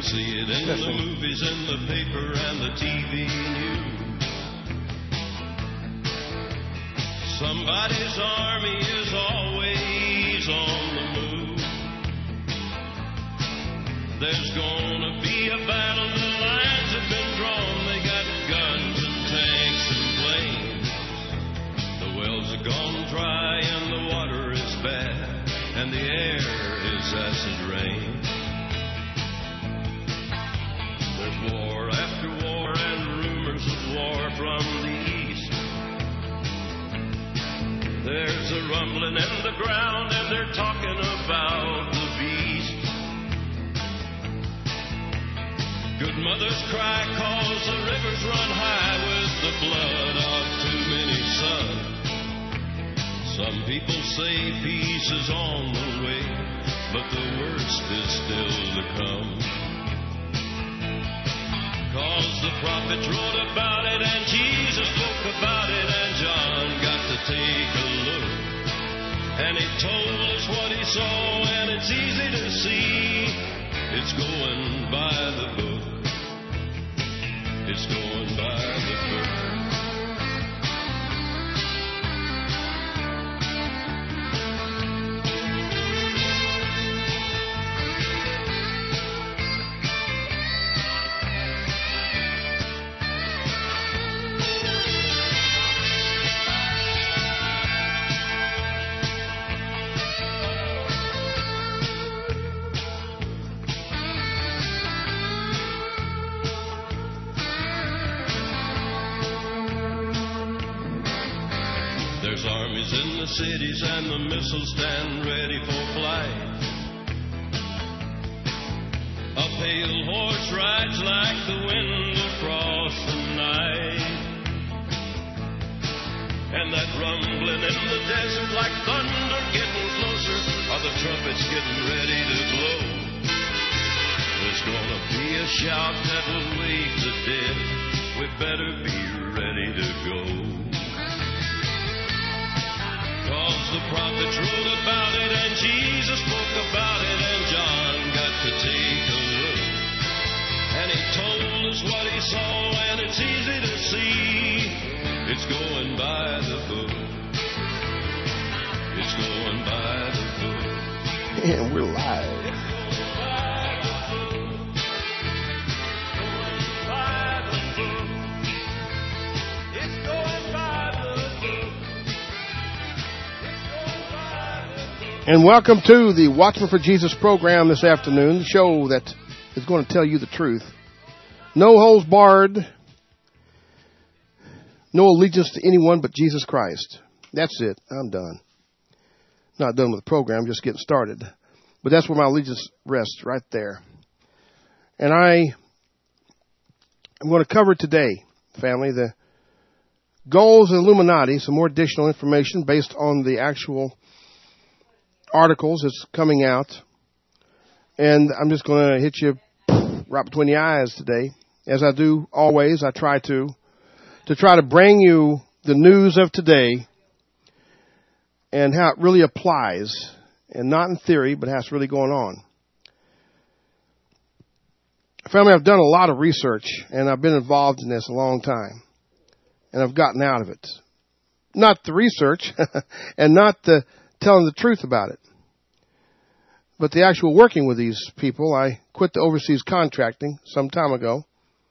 see it in the movies, in the paper, and the TV news. Somebody's army is always on the move. There's gonna be a battle, the lines have been drawn. They got guns and tanks and planes. The wells are gone dry and the water is bad, and the air is acid rain. There's war after war and rumors of war from the east. There's a rumbling in the ground and they're talking about the beast. Good mothers cry 'cause the rivers run high with the blood of too many sons. Some people say peace is on the way, but the worst is still to come. 'Cause the prophets wrote about it and Jesus spoke about it and John got to take a look. And he told us what he saw and it's easy to see. It's going by the book. It's going by the book. There's armies in the cities and the missiles stand ready for flight. A pale horse rides like the wind across the night. And that rumbling in the desert like thunder getting closer, are the trumpets getting ready to blow. There's gonna be a shout that will wake the dead. We better be ready to go. 'Cause the prophets wrote about it and Jesus spoke about it and John got to take a look. And he told us what he saw and it's easy to see. It's going by the book. It's going by the book. And we're live. And welcome to the Watchman for Jesus program this afternoon, the show that is going to tell you the truth. No holds barred, no allegiance to anyone but Jesus Christ. That's it. I'm done. Not done with the program, just getting started. But that's where my allegiance rests, right there. And I'm going to cover today, family, the goals of the Illuminati, some more additional information based on the actual articles that's coming out, and I'm just going to hit you right between the eyes today, as I do always. I try to bring you the news of today and how it really applies, and not in theory, but how it's really going on. Family, I've done a lot of research, and I've been involved in this a long time, and I've gotten out of it. Not the research, and not the telling the truth about it, but the actual working with these people. I quit the overseas contracting some time ago,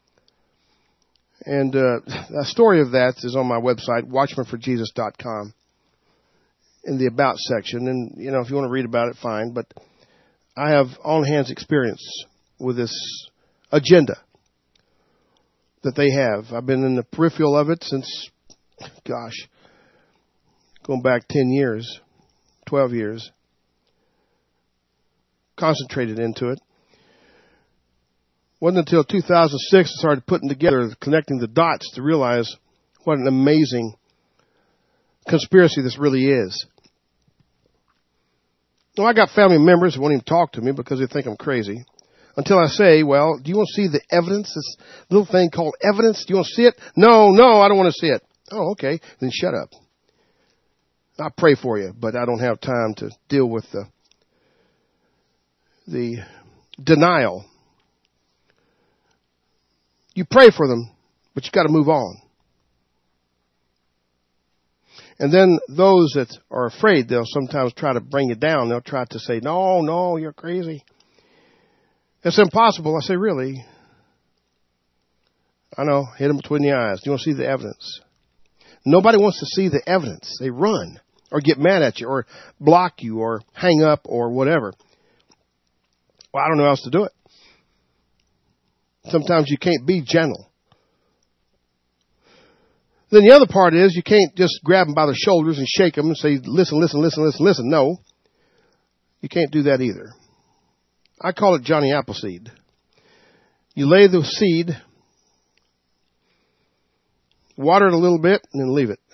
and a story of that is on my website, watchmanforjesus.com, in the About section. And, you know, if you want to read about it, fine, but I have on-hands experience with this agenda that they have. I've been in the peripheral of it since, going back 10 years. 12 years, concentrated into it. Wasn't until 2006 I started putting together, connecting the dots to realize what an amazing conspiracy this really is. Well, I got family members who won't even talk to me because they think I'm crazy. Until I say, well, do you want to see the evidence, this little thing called evidence? Do you want to see it? No, I don't want to see it. Oh, okay, then shut up. I pray for you, but I don't have time to deal with the denial You pray for them, but you got to move on. And then those that are afraid, they'll sometimes try to bring you down. They'll try to say, no, you're crazy. It's impossible. I say, really? I know, hit them between the eyes. Do you want to see the evidence? Nobody wants to see the evidence. They run or get mad at you or block you or hang up or whatever. Well, I don't know how else to do it. Sometimes you can't be gentle. Then the other part is you can't just grab them by the shoulders and shake them and say, listen. No, you can't do that either. I call it Johnny Appleseed. You lay the seed, water it a little bit, and then leave it.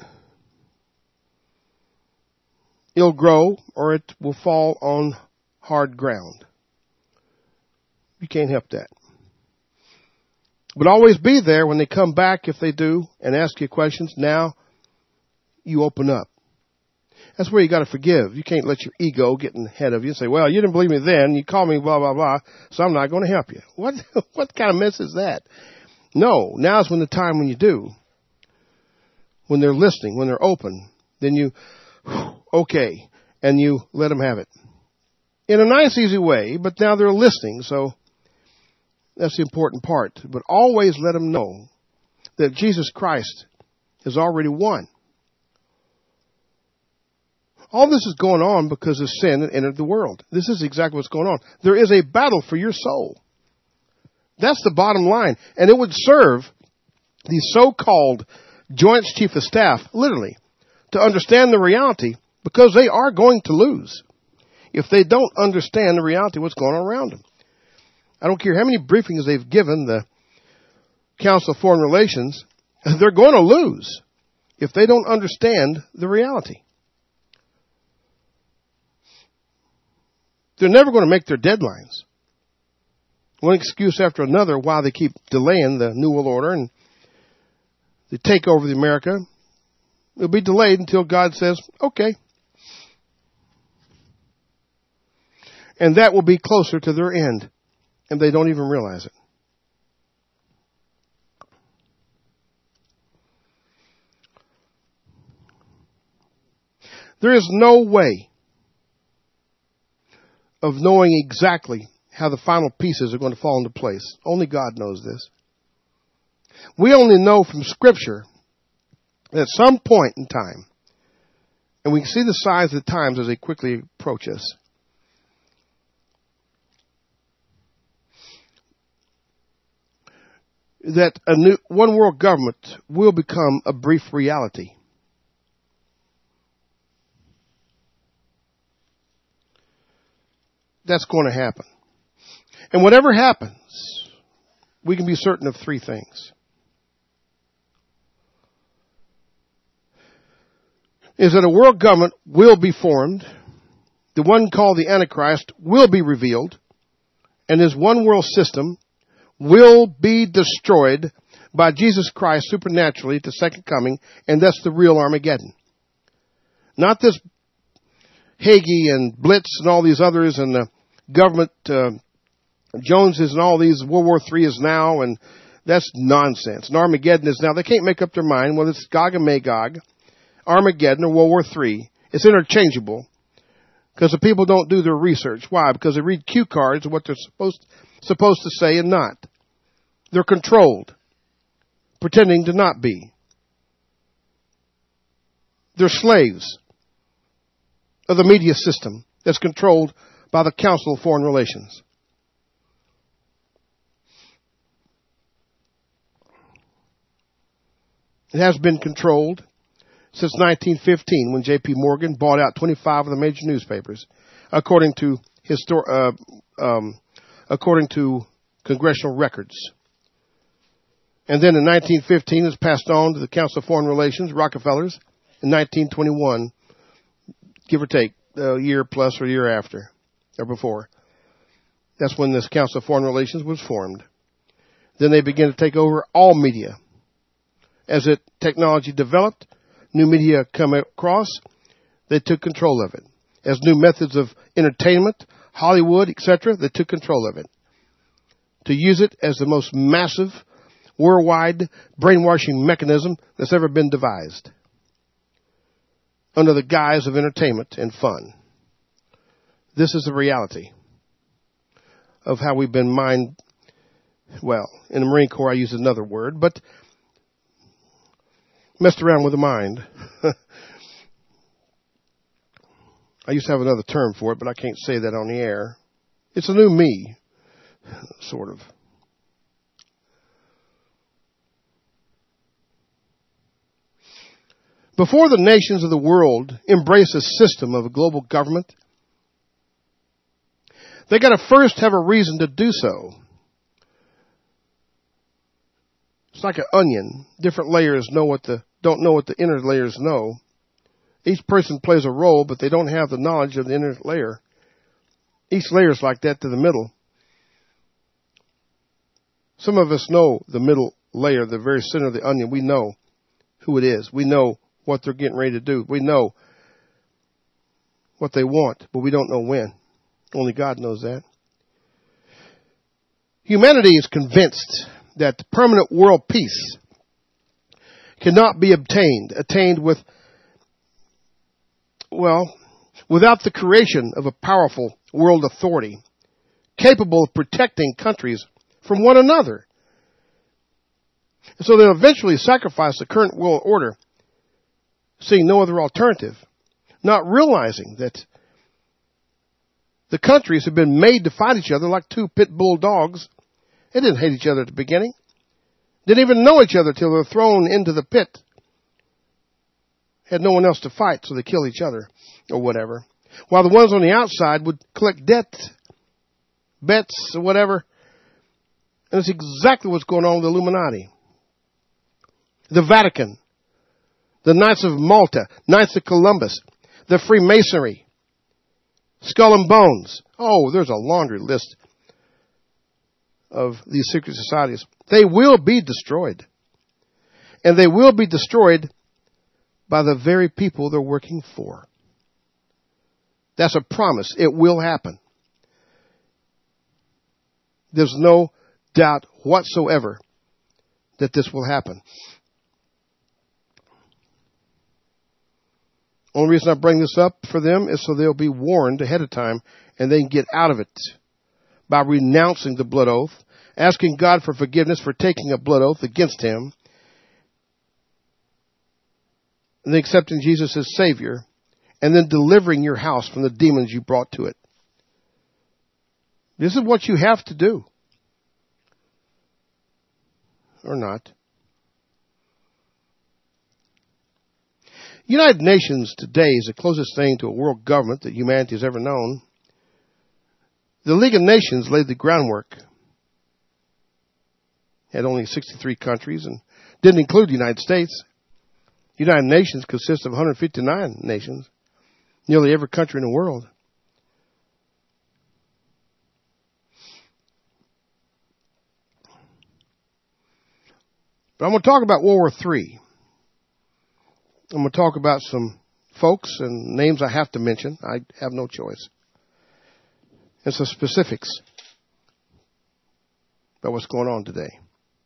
It'll grow or it will fall on hard ground. You can't help that. But always be there when they come back, if they do, and ask you questions. Now you open up. That's where you got to forgive. You can't let your ego get ahead of you and say, well, you didn't believe me then. You called me blah, blah, blah, so I'm not going to help you. What kind of mess is that? No, now's when the time when you do. When they're listening, when they're open, then you, okay, and you let them have it. In a nice, easy way, but now they're listening, so that's the important part. But always let them know that Jesus Christ has already won. All this is going on because of sin that entered the world. This is exactly what's going on. There is a battle for your soul. That's the bottom line. And it would serve these so-called Joint Chief of Staff, literally, to understand the reality, because they are going to lose if they don't understand the reality of what's going on around them. I don't care how many briefings they've given the Council of Foreign Relations, they're going to lose if they don't understand the reality. They're never going to make their deadlines. One excuse after another why they keep delaying the New World Order and the takeover of America. It'll be delayed until God says, okay. And that will be closer to their end. And they don't even realize it. There is no way of knowing exactly how the final pieces are going to fall into place. Only God knows this. We only know from Scripture that at some point in time, and we can see the signs of the times as they quickly approach us, that a new one world government will become a brief reality. That's going to happen. And whatever happens, we can be certain of three things. Is that a world government will be formed, the one called the Antichrist will be revealed, and his one world system will be destroyed by Jesus Christ supernaturally at the second coming, and that's the real Armageddon. Not this Hagee and Blitz and all these others and the government, Joneses and all these, World War III is now, and that's nonsense. And Armageddon is now. They can't make up their mind whether it's Gog and Magog, Armageddon, or World War III. It's interchangeable because the people don't do their research. Why? Because they read cue cards of what they're supposed to say and not. They're controlled, pretending to not be. They're slaves of the media system that's controlled by the Council of Foreign Relations. It has been controlled since 1915 when J.P. Morgan bought out 25 of the major newspapers, according to congressional records. And then in 1915 it was passed on to the Council of Foreign Relations, Rockefellers, in 1921, give or take a year plus or a year after or before. That's when this Council of Foreign Relations was formed. Then they began to take over all media. As technology developed, new media come across, they took control of it. As new methods of entertainment, Hollywood, etc., they took control of it. To use it as the most massive worldwide brainwashing mechanism that's ever been devised under the guise of entertainment and fun. This is the reality of how we've been in the Marine Corps I use another word, but messed around with the mind. I used to have another term for it, but I can't say that on the air. It's a new me, sort of. Before the nations of the world embrace a system of a global government, they got to first have a reason to do so. It's like an onion. Different layers don't know what the inner layers know. Each person plays a role, but they don't have the knowledge of the inner layer. Each layer is like that to the middle. Some of us know the middle layer, the very center of the onion. We know who it is. We know what they're getting ready to do. We know what they want, but we don't know when. Only God knows that. Humanity is convinced that permanent world peace cannot be attained without the creation of a powerful world authority capable of protecting countries from one another. And so they'll eventually sacrifice the current world order, seeing no other alternative, not realizing that the countries have been made to fight each other like two pit bull dogs. They didn't hate each other at the beginning. Didn't even know each other till they were thrown into the pit. Had no one else to fight, so they killed each other or whatever. While the ones on the outside would collect bets or whatever. And it's exactly what's going on with the Illuminati. The Vatican. The Knights of Malta. Knights of Columbus. The Freemasonry. Skull and Bones. Oh, there's a laundry list of these secret societies. They will be destroyed. And they will be destroyed by the very people they're working for. That's a promise. It will happen. There's no doubt whatsoever that this will happen. Only reason I bring this up for them is so they'll be warned ahead of time and they can get out of it by renouncing the blood oath, asking God for forgiveness for taking a blood oath against him, and then accepting Jesus as Savior, and then delivering your house from the demons you brought to it. This is what you have to do. Or not. United Nations today is the closest thing to a world government that humanity has ever known. The League of Nations laid the groundwork. Had only 63 countries and didn't include the United States. The United Nations consists of 159 nations, nearly every country in the world. But I'm going to talk about World War III. I'm going to talk about some folks and names I have to mention. I have no choice. And some specifics about what's going on today.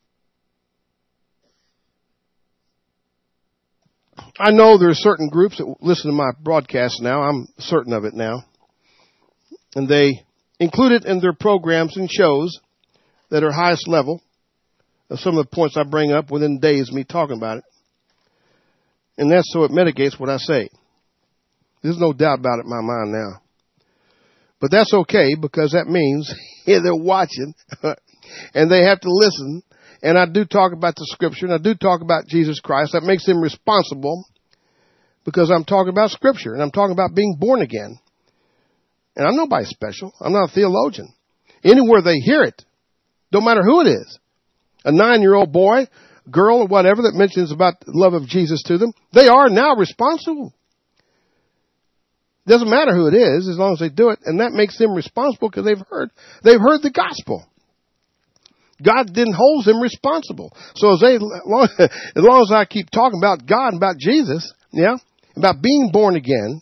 I know there are certain groups that listen to my broadcast now. I'm certain of it now. And they include it in their programs and shows that are highest level. Some of the points I bring up within days of me talking about it. And that's so it mitigates what I say. There's no doubt about it in my mind now. But that's okay because that means they're watching and they have to listen. And I do talk about the scripture and I do talk about Jesus Christ. That makes them responsible because I'm talking about scripture and I'm talking about being born again. And I'm nobody special. I'm not a theologian. Anywhere they hear it, don't matter who it is, a 9-year-old boy, girl, or whatever that mentions about the love of Jesus to them, they are now responsible. Doesn't matter who it is as long as they do it. And that makes them responsible because they've heard the gospel. God didn't hold them responsible. So as long as I keep talking about God and about Jesus, about being born again,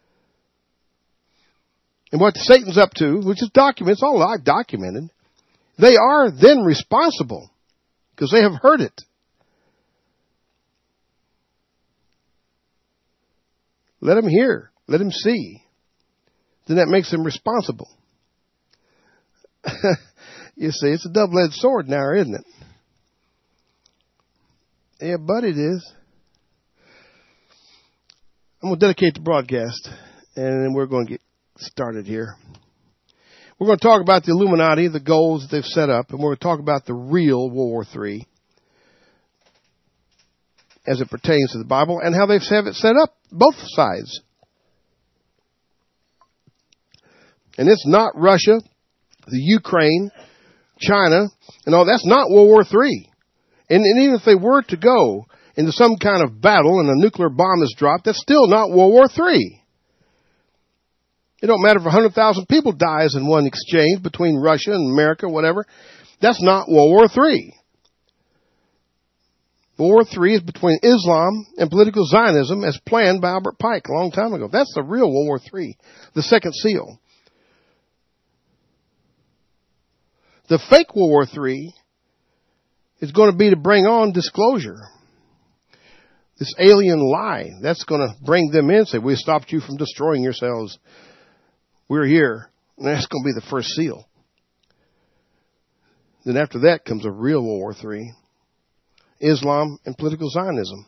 and what Satan's up to, which is documents, all I've documented, they are then responsible because they have heard it. Let them hear. Let them see. Then that makes them responsible. You see, it's a double-edged sword now, isn't it? Yeah, but it is. I'm going to dedicate the broadcast, and then we're going to get started here. We're going to talk about the Illuminati, the goals that they've set up, and we're going to talk about the real World War III as it pertains to the Bible and how they've it set up, both sides. And it's not Russia, the Ukraine, China, and all. That's not World War III. And even if they were to go into some kind of battle and a nuclear bomb is dropped, that's still not World War III. It don't matter if 100,000 people dies in one exchange between Russia and America, whatever. That's not World War III. World War III is between Islam and political Zionism as planned by Albert Pike a long time ago. That's the real World War III, the second seal. The fake World War III is going to be to bring on disclosure. This alien lie, that's going to bring them in and say, we stopped you from destroying yourselves. We're here. And that's going to be the first seal. Then after that comes a real World War III. Islam and political Zionism.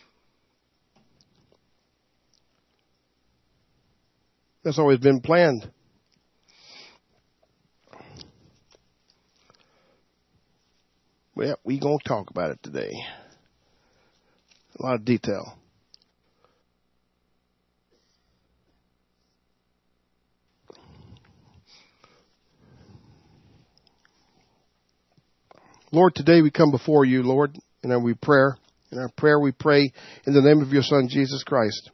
That's always been planned. Well, we're going to talk about it today. A lot of detail. Lord, today we come before you, Lord, in our prayer. In our prayer we pray in the name of your Son, Jesus Christ.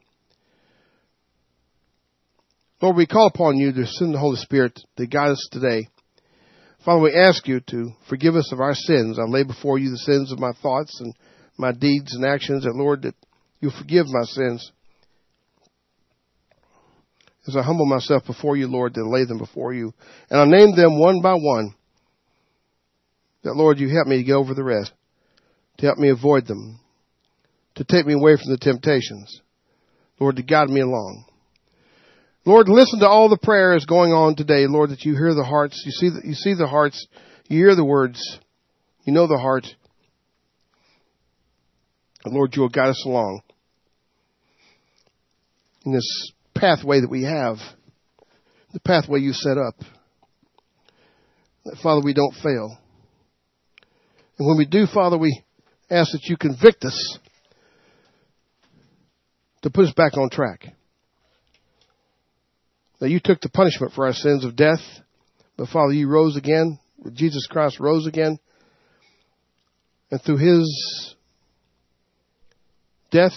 Lord, we call upon you to send the Holy Spirit to guide us today. Father, we ask you to forgive us of our sins. I lay before you the sins of my thoughts and my deeds and actions, and Lord, that you forgive my sins. As I humble myself before you, Lord, to lay them before you. And I name them one by one. That, Lord, you help me to get over the rest. To help me avoid them. To take me away from the temptations. Lord, to guide me along. Lord, listen to all the prayers going on today, Lord, that you hear the hearts. You see the hearts. You hear the words. You know the heart. And Lord, you will guide us along in this pathway that we have. The pathway you set up. That, Father, we don't fail. And when we do, Father, we ask that you convict us to put us back on track. That you took the punishment for our sins of death, but Father, you rose again. Jesus Christ rose again. And through his death,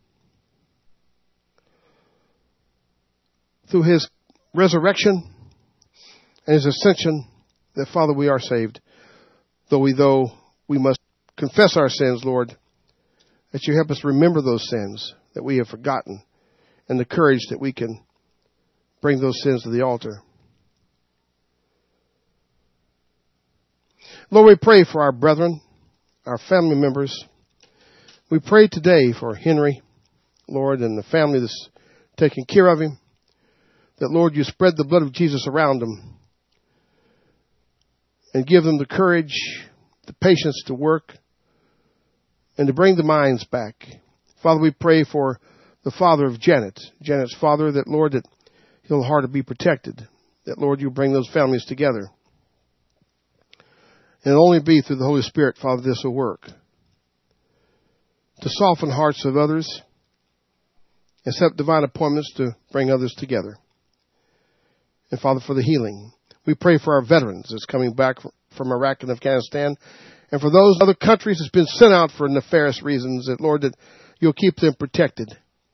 through his resurrection and his ascension, that Father, we are saved. Though we must confess our sins, Lord, that you help us remember those sins that we have forgotten and the courage that we can bring those sins to the altar. Lord, we pray for our brethren, our family members. We pray today for Henry, Lord, and the family that's taking care of him. That, Lord, you spread the blood of Jesus around them and give them the courage, the patience to work and to bring the minds back. Father, we pray for the father of Janet's father, that, Lord, that he'll heart to be protected. That, Lord, you bring those families together. And it'll only be through the Holy Spirit, Father, this will work. To soften hearts of others and set up divine appointments to bring others together. And, Father, for the healing. We pray for our veterans that's coming back from Iraq and Afghanistan. And for those other countries that's been sent out for nefarious reasons, that, Lord, that you'll keep them protected.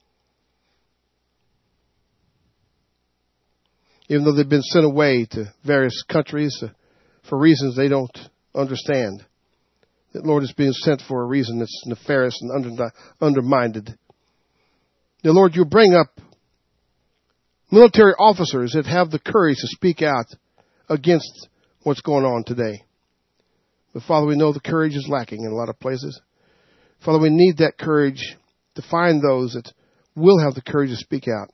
Even though they've been sent away to various countries for reasons they don't understand. That, Lord, is being sent for a reason that's nefarious and undermined. That, Lord, you bring up military officers that have the courage to speak out against what's going on today. But Father, we know the courage is lacking in a lot of places. Father, we need that courage to find those that will have the courage to speak out.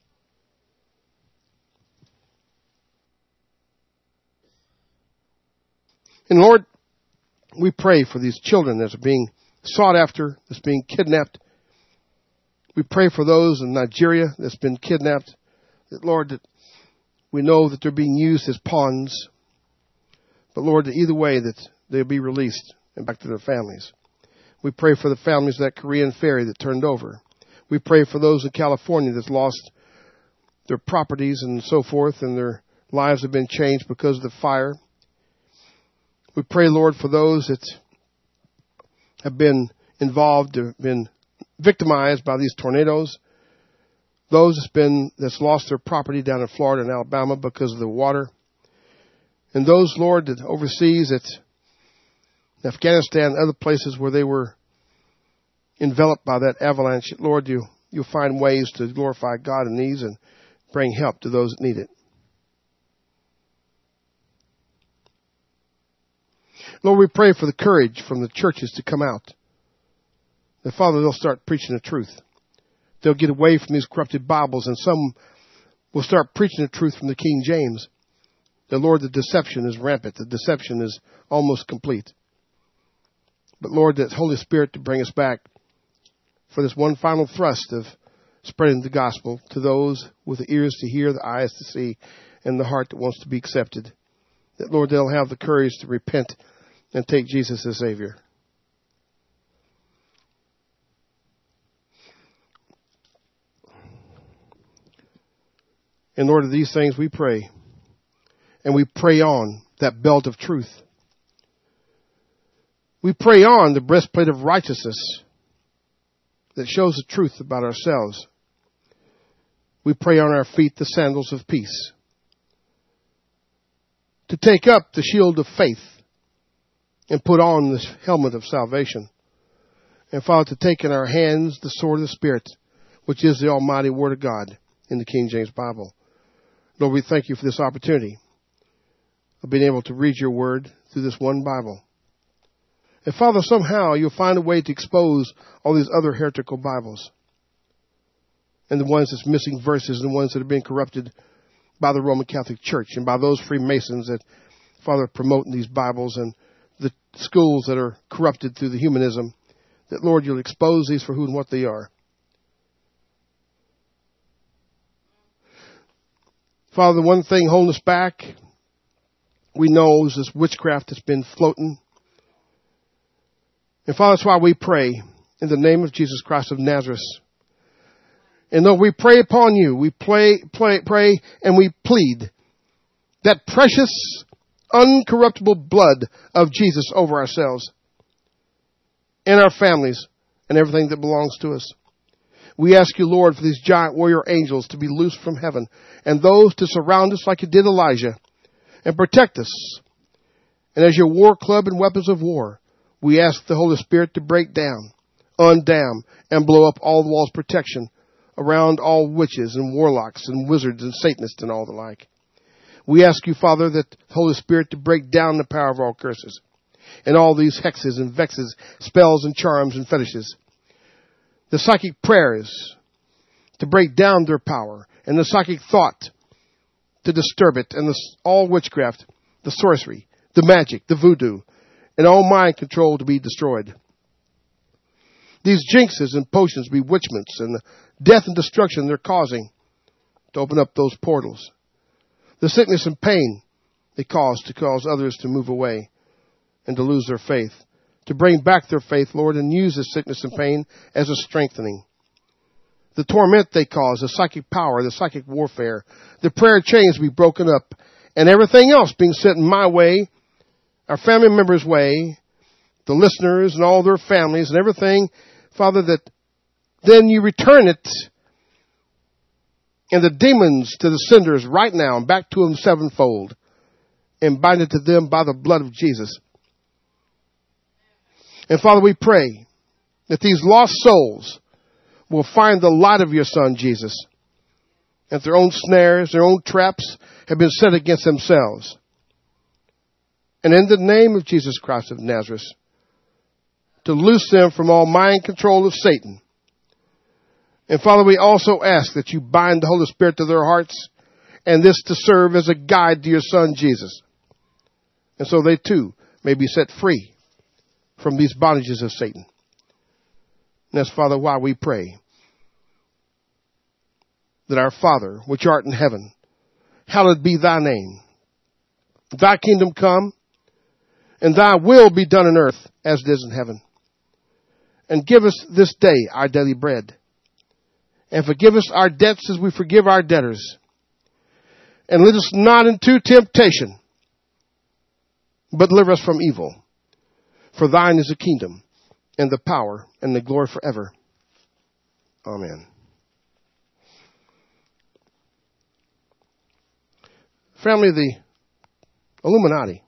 And Lord, we pray for these children that are being sought after, that's being kidnapped. We pray for those in Nigeria that's been kidnapped. That, Lord, that we know that they're being used as pawns. But Lord, that either way that they'll be released and back to their families. We pray for the families of that Korean ferry that turned over. We pray for those in California that's lost their properties and so forth, and their lives have been changed because of the fire. We pray, Lord, for those that have been involved, have been victimized by these tornadoes. Those that's lost their property down in Florida and Alabama because of the water. And those, Lord, that overseas, that Afghanistan and other places where they were enveloped by that avalanche, Lord, you'll find ways to glorify God in these and bring help to those that need it. Lord, we pray for the courage from the churches to come out. That, Father, they'll start preaching the truth. They'll get away from these corrupted Bibles, and some will start preaching the truth from the King James. That, Lord, the deception is rampant. The deception is almost complete. But, Lord, that Holy Spirit to bring us back for this one final thrust of spreading the gospel to those with the ears to hear, the eyes to see, and the heart that wants to be accepted. That, Lord, they'll have the courage to repent and take Jesus as Savior. In Lord, of these things we pray. And we pray on that belt of truth. We pray on the breastplate of righteousness that shows the truth about ourselves. We pray on our feet the sandals of peace. To take up the shield of faith and put on the helmet of salvation. And Father, to take in our hands the sword of the Spirit, which is the almighty Word of God in the King James Bible. Lord, we thank you for this opportunity of being able to read your word through this one Bible. And Father, somehow you'll find a way to expose all these other heretical Bibles. And the ones that's missing verses and the ones that are being corrupted by the Roman Catholic Church and by those Freemasons that, Father, are promoting these Bibles, and the schools that are corrupted through the humanism, that, Lord, you'll expose these for who and what they are. Father, the one thing holding us back, we know, is this witchcraft that's been floating. And Father, that's why we pray in the name of Jesus Christ of Nazareth. And though we pray upon you, we pray and we plead that precious, uncorruptible blood of Jesus over ourselves and our families and everything that belongs to us. We ask you, Lord, for these giant warrior angels to be loosed from heaven and those to surround us like you did Elijah and protect us. And as your war club and weapons of war, we ask the Holy Spirit to break down, undam, and blow up all the walls of protection around all witches and warlocks and wizards and Satanists and all the like. We ask you, Father, that the Holy Spirit to break down the power of all curses and all these hexes and vexes, spells and charms and fetishes. The psychic prayers to break down their power, and the psychic thought to disturb it, and all witchcraft, the sorcery, the magic, the voodoo, and all mind control to be destroyed. These jinxes and potions, bewitchments, and the death and destruction they're causing to open up those portals. The sickness and pain they cause to cause others to move away and to lose their faith. To bring back their faith, Lord, and use this sickness and pain as a strengthening. The torment they cause, the psychic power, the psychic warfare, the prayer chains be broken up, and everything else being sent in my way, our family members' way, the listeners and all their families and everything, Father, that then you return it and the demons to the senders right now and back to them sevenfold and bind it to them by the blood of Jesus. And Father, we pray that these lost souls will find the light of your Son, Jesus. And their own snares, their own traps have been set against themselves. And in the name of Jesus Christ of Nazareth, to loose them from all mind control of Satan. And Father, we also ask that you bind the Holy Spirit to their hearts, and this to serve as a guide to your Son, Jesus. And so they too may be set free from these bondages of Satan. And that's, Father, why we pray that our Father, which art in heaven, hallowed be thy name. Thy kingdom come, and thy will be done on earth as it is in heaven. And give us this day our daily bread. And forgive us our debts as we forgive our debtors. And lead us not into temptation, but deliver us from evil. For thine is the kingdom, and the power, and the glory forever. Amen. Family, the Illuminati,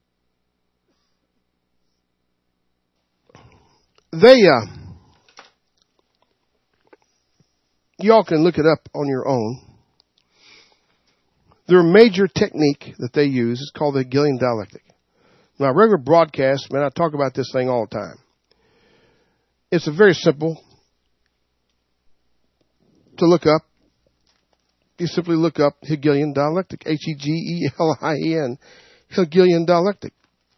y'all can look it up on your own. Their major technique that they use is called the Hegelian dialectic. Now, regular broadcast, man, I talk about this thing all the time. It's a very simple to look up. You simply look up Hegelian dialectic, Hegelien, Hegelian dialectic.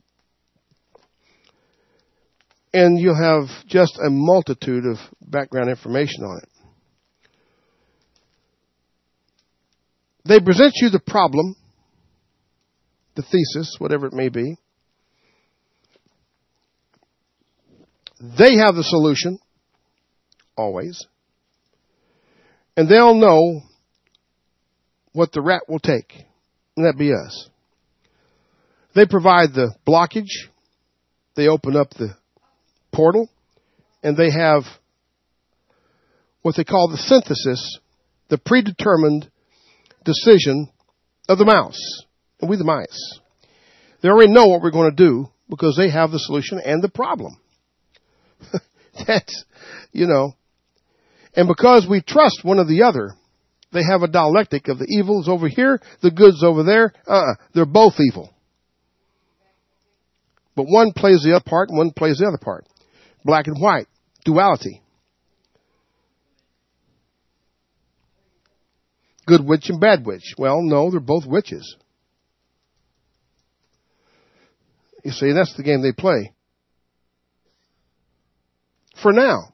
And you'll have just a multitude of background information on it. They present you the problem, the thesis, whatever it may be. They have the solution, always. And they'll know what the rat will take, and that be us. They provide the blockage. They open up the portal, and they have what they call the synthesis, the predetermined decision of the mouse, and we the mice. They already know what we're going to do because they have the solution and the problem. That's, and because we trust one or the other, they have a dialectic of the evil's over here, the good's over there. They're both evil. But one plays the other part and one plays the other part. Black and white, duality. Good witch and bad witch. Well, no, they're both witches. You see, that's the game they play. For now.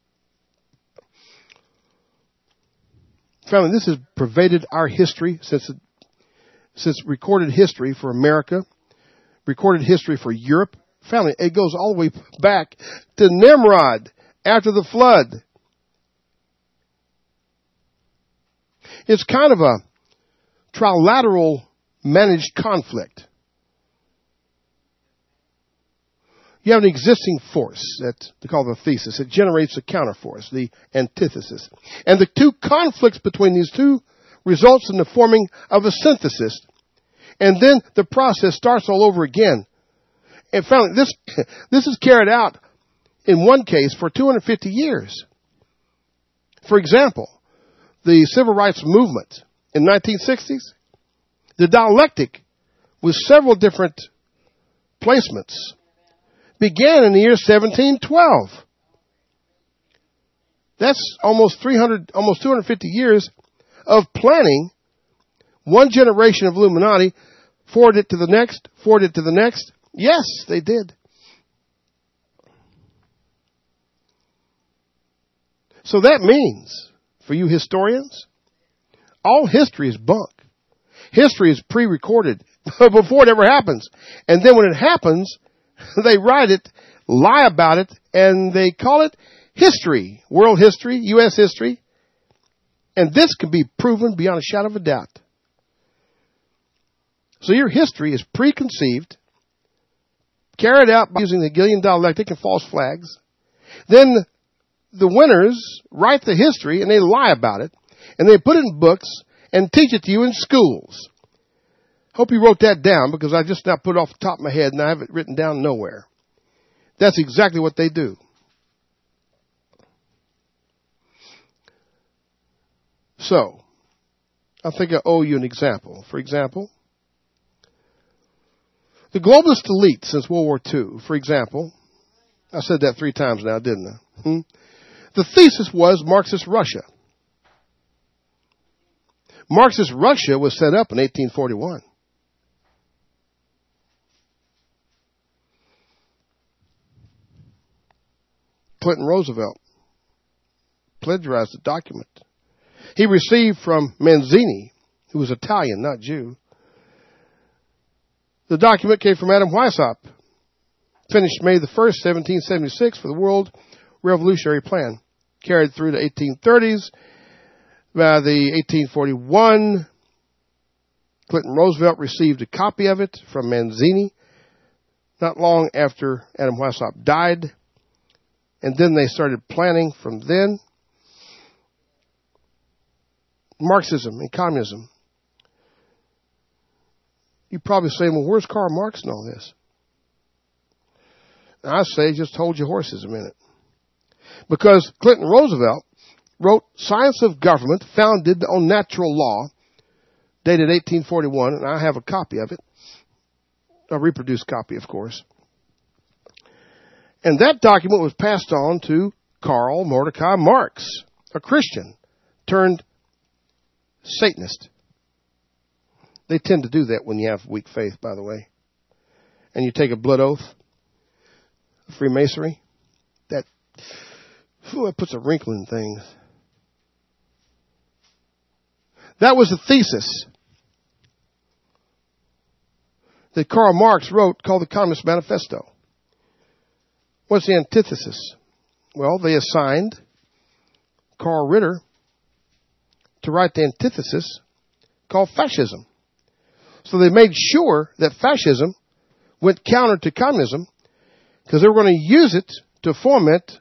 Family, this has pervaded our history since recorded history for America, recorded history for Europe. Family, it goes all the way back to Nimrod after the flood. It's kind of a trilateral managed conflict. You have an existing force that they call the thesis. It generates a counterforce, the antithesis. And the two conflicts between these two results in the forming of a synthesis. And then the process starts all over again. And finally, this is carried out in one case for 250 years. For example, the civil rights movement in 1960s, the dialectic with several different placements began in the year 1712. That's almost 250 years of planning. One generation of Illuminati forwarded it to the next. Yes, they did. So that means, for you historians, all history is bunk. History is pre-recorded before it ever happens. And then when it happens, they write it, lie about it, and they call it history. World history, U.S. history. And this can be proven beyond a shadow of a doubt. So your history is preconceived, carried out by using the Hegelian dialectic and false flags. Then the winners write the history and they lie about it. And they put it in books and teach it to you in schools. Hope you wrote that down because I just now put it off the top of my head and I have it written down nowhere. That's exactly what they do. So, I think I owe you an example. For example, The globalist elite since World War II, for example, I said that 3 times now, didn't I? The thesis was Marxist Russia. Marxist Russia was set up in 1841. Clinton Roosevelt plagiarized the document. He received from Manzini, who was Italian, not Jew. The document came from Adam Weishaupt, finished May the 1st, 1776, for the World Revolutionary Plan, carried through the 1830s. By the 1841, Clinton Roosevelt received a copy of it from Manzini not long after Adam Weishaupt died. And then they started planning from then. Marxism and communism. You're probably saying, well, where's Karl Marx in all this? And I say, just hold your horses a minute. Because Clinton Roosevelt wrote Science of Government, founded on natural law, dated 1841, and I have a copy of it. A reproduced copy, of course. And that document was passed on to Karl Mordecai Marx, a Christian turned Satanist. They tend to do that when you have weak faith, by the way. And you take a blood oath, Freemasonry, that puts a wrinkle in things. That was the thesis that Karl Marx wrote called the Communist Manifesto. What's the antithesis? Well, they assigned Carl Ritter to write the antithesis called fascism. So they made sure that fascism went counter to communism because they were going to use it to foment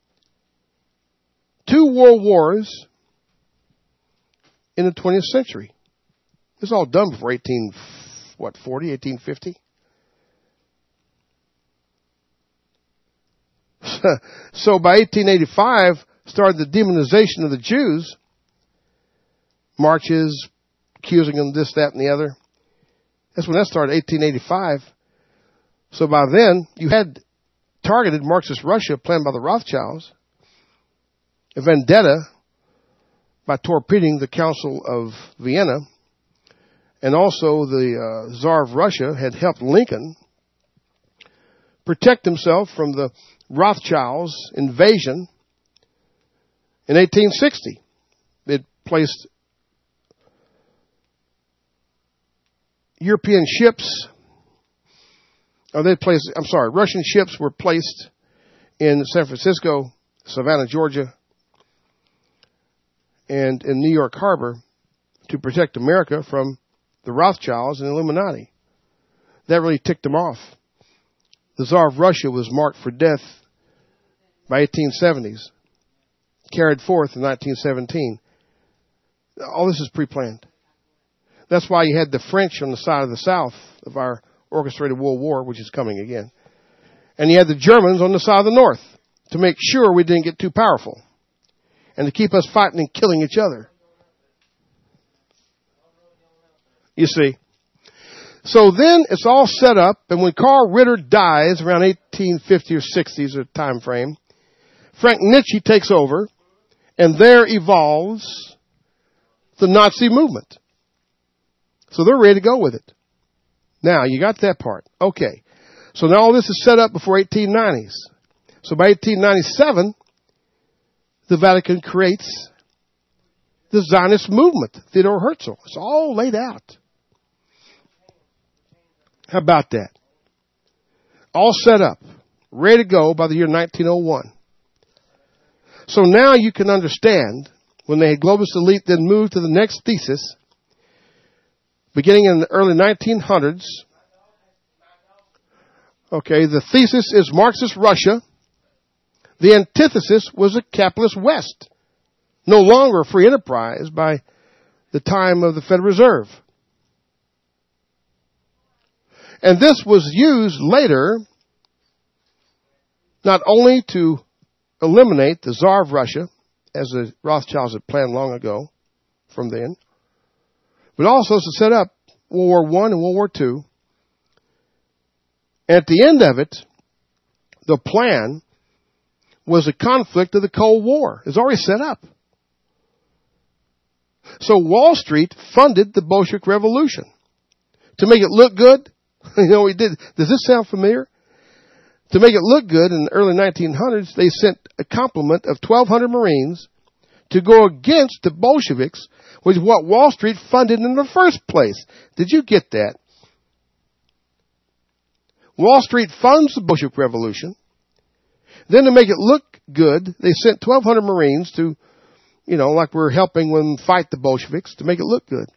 2 world wars in the 20th century. This was all done before 1850? So by 1885 started the demonization of the Jews. Marches, accusing them this, that, and the other. That's when that started, 1885. So by then, you had targeted Marxist Russia planned by the Rothschilds, a vendetta by torpedoing the Council of Vienna, and also the Tsar of Russia had helped Lincoln protect himself from the Rothschilds' invasion in 1860. It placed Russian ships were placed in San Francisco, Savannah, Georgia, and in New York Harbor to protect America from the Rothschilds and the Illuminati. That really ticked them off. The Tsar of Russia was marked for death by 1870s, carried forth in 1917. All this is pre-planned. That's why you had the French on the side of the South of our orchestrated world war, which is coming again. And you had the Germans on the side of the North to make sure we didn't get too powerful and to keep us fighting and killing each other. You see. So then it's all set up, and when Carl Ritter dies around 1850 or 60s or time frame, Frank Nietzsche takes over, and there evolves the Nazi movement. So they're ready to go with it. Now, you got that part. Okay. So now all this is set up before 1890s. So by 1897, the Vatican creates the Zionist movement, Theodor Herzl. It's all laid out. How about that? All set up, ready to go by the year 1901. So now you can understand when the globalist elite then moved to the next thesis, beginning in the early 1900s. Okay, the thesis is Marxist Russia. The antithesis was a capitalist West, no longer a free enterprise by the time of the Federal Reserve. And this was used later not only to eliminate the Tsar of Russia, as the Rothschilds had planned long ago from then, but also to set up World War I and World War II At the end of it, the plan was a conflict of the Cold War. It's already set up. So Wall Street funded the Bolshevik Revolution. To make it look good, he did. Does this sound familiar? To make it look good, in the early 1900s, they sent a complement of 1,200 Marines to go against the Bolsheviks, which is what Wall Street funded in the first place. Did you get that? Wall Street funds the Bolshevik Revolution. Then to make it look good, they sent 1,200 Marines to, like we're helping them fight the Bolsheviks, to make it look good.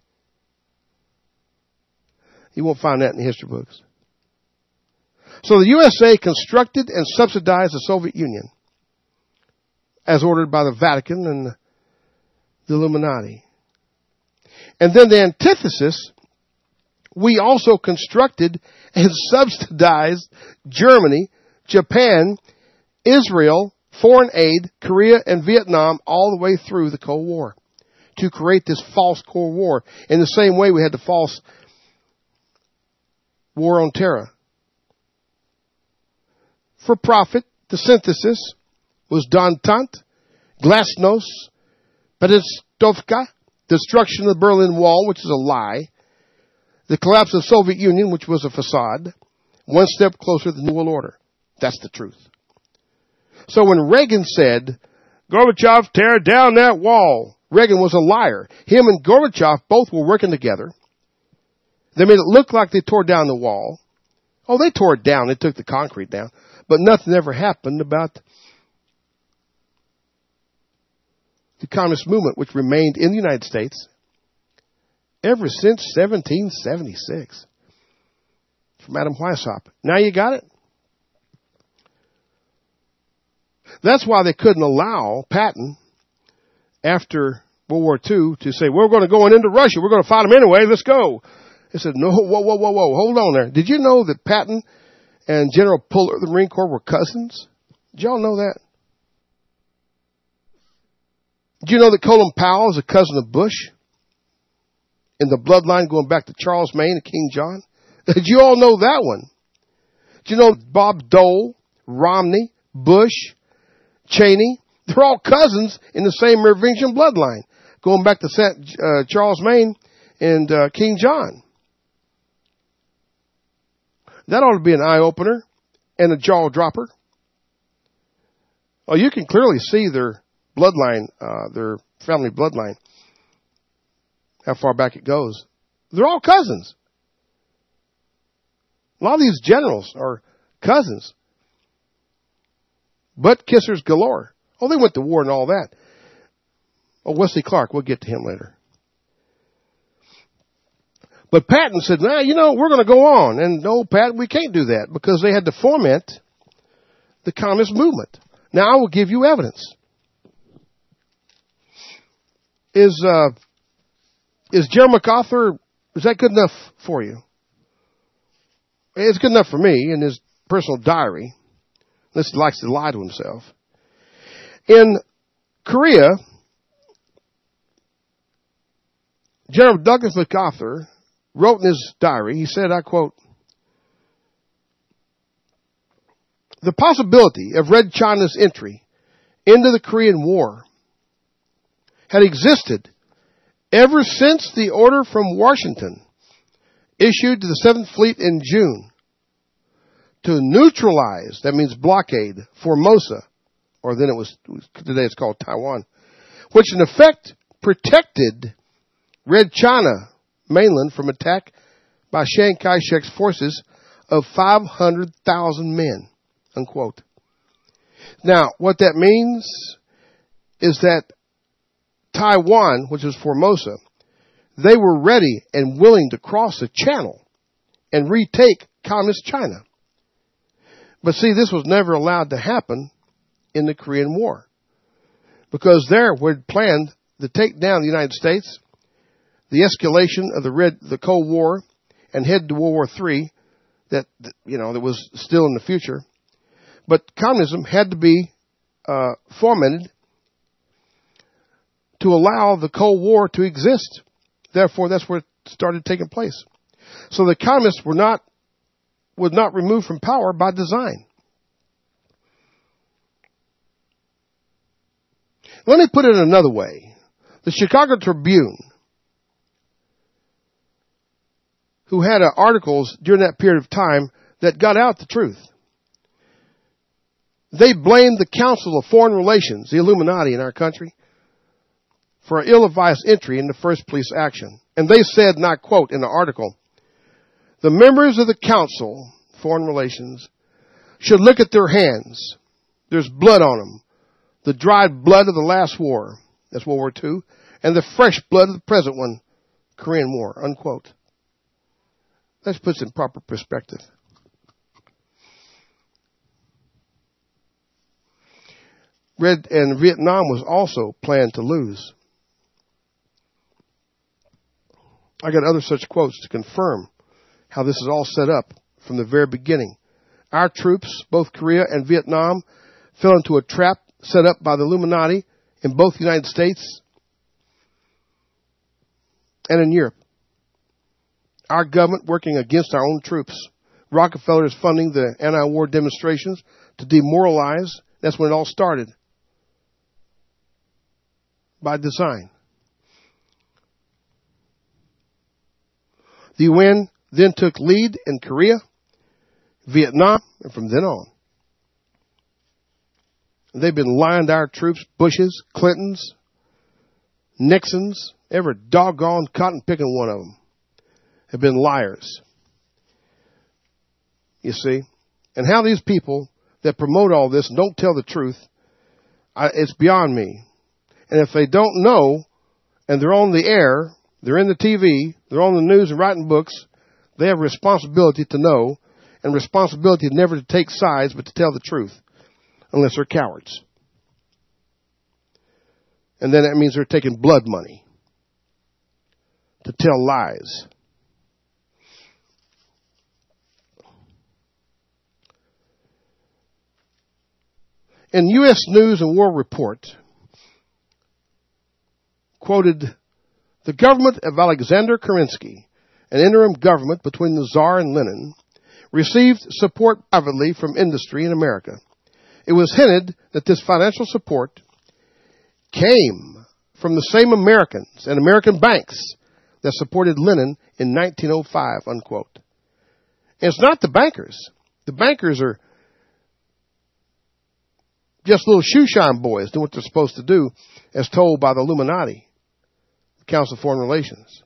You won't find that in the history books. So the USA constructed and subsidized the Soviet Union as ordered by the Vatican and the Illuminati. And then the antithesis, we also constructed and subsidized Germany, Japan, Israel, foreign aid, Korea, and Vietnam all the way through the Cold War to create this false Cold War. In the same way we had the false war on terror. For profit, the synthesis was Détente, Glasnost, Perestroika, destruction of the Berlin Wall, which is a lie, the collapse of the Soviet Union, which was a facade, one step closer to the New World Order. That's the truth. So when Reagan said, Gorbachev, tear down that wall, Reagan was a liar. Him and Gorbachev both were working together. They made it look like they tore down the wall. Oh, they tore it down. They took the concrete down. But nothing ever happened about the communist movement, which remained in the United States ever since 1776. From Adam Weishaupt. Now you got it? That's why they couldn't allow Patton, after World War II, to say, we're going to go into Russia. We're going to fight them anyway. Let's go. They said, no, whoa. Hold on there. Did you know that Patton and General Puller of the Marine Corps were cousins? Did y'all know that? Did you know that Colin Powell is a cousin of Bush? In the bloodline going back to Charles Maine and King John? Did you all know that one? Did you know Bob Dole, Romney, Bush, Cheney, they're all cousins in the same Merovingian bloodline, going back to Charles Maine and King John. That ought to be an eye-opener and a jaw-dropper. Oh, you can clearly see their bloodline, their family bloodline, how far back it goes. They're all cousins. A lot of these generals are cousins. Butt kissers galore. Oh, they went to war and all that. Oh, Wesley Clark, we'll get to him later. But Patton said, we're going to go on. And no, Pat, we can't do that because they had to foment the communist movement. Now, I will give you evidence. Is Jerry MacArthur, is that good enough for you? It's good enough for me in his personal diary. Unless he likes to lie to himself. In Korea, General Douglas MacArthur wrote in his diary, he said, I quote, the possibility of Red China's entry into the Korean War had existed ever since the order from Washington issued to the 7th Fleet in June to neutralize, that means blockade, Formosa, or then today it's called Taiwan, which in effect protected Red China mainland from attack by Chiang Kai-shek's forces of 500,000 men, unquote. Now, what that means is that Taiwan, which is Formosa, they were ready and willing to cross the channel and retake communist China. But see, this was never allowed to happen in the Korean War because there we had planned to take down the United States, the escalation of the Cold War, and head to World War III that was still in the future. But communism had to be fomented to allow the Cold War to exist. Therefore, that's where it started taking place. So the communists were not was not removed from power by design. Let me put it another way. The Chicago Tribune, who had articles during that period of time that got out the truth, they blamed the Council of Foreign Relations, the Illuminati in our country, for an ill-advised entry into first police action. And they said, and I quote in the article, the members of the Council, Foreign Relations, should look at their hands. There's blood on them. The dried blood of the last war, that's World War II, and the fresh blood of the present one, Korean War, unquote. Let's put it in proper perspective. And Vietnam was also planned to lose. I got other such quotes to confirm how this is all set up from the very beginning. Our troops, both Korea and Vietnam, fell into a trap set up by the Illuminati in both the United States and in Europe. Our government working against our own troops. Rockefeller is funding the anti-war demonstrations to demoralize. That's when it all started. By design. The UN then took lead in Korea, Vietnam, and from then on. They've been lying to our troops, Bushes, Clintons, Nixons, every doggone cotton-picking one of them have been liars. You see? And how these people that promote all this and don't tell the truth, it's beyond me. And if they don't know, and they're on the air, they're in the TV, they're on the news and writing books, they have a responsibility to know, and responsibility never to take sides, but to tell the truth, unless they're cowards. And then that means they're taking blood money to tell lies. In U.S. News and World Report, quoted, the government of Alexander Kerensky, an interim government between the Tsar and Lenin, received support privately from industry in America. It was hinted that this financial support came from the same Americans and American banks that supported Lenin in 1905, unquote. And it's not the bankers. The bankers are just little shoeshine boys doing what they're supposed to do as told by the Illuminati. Council of Foreign Relations.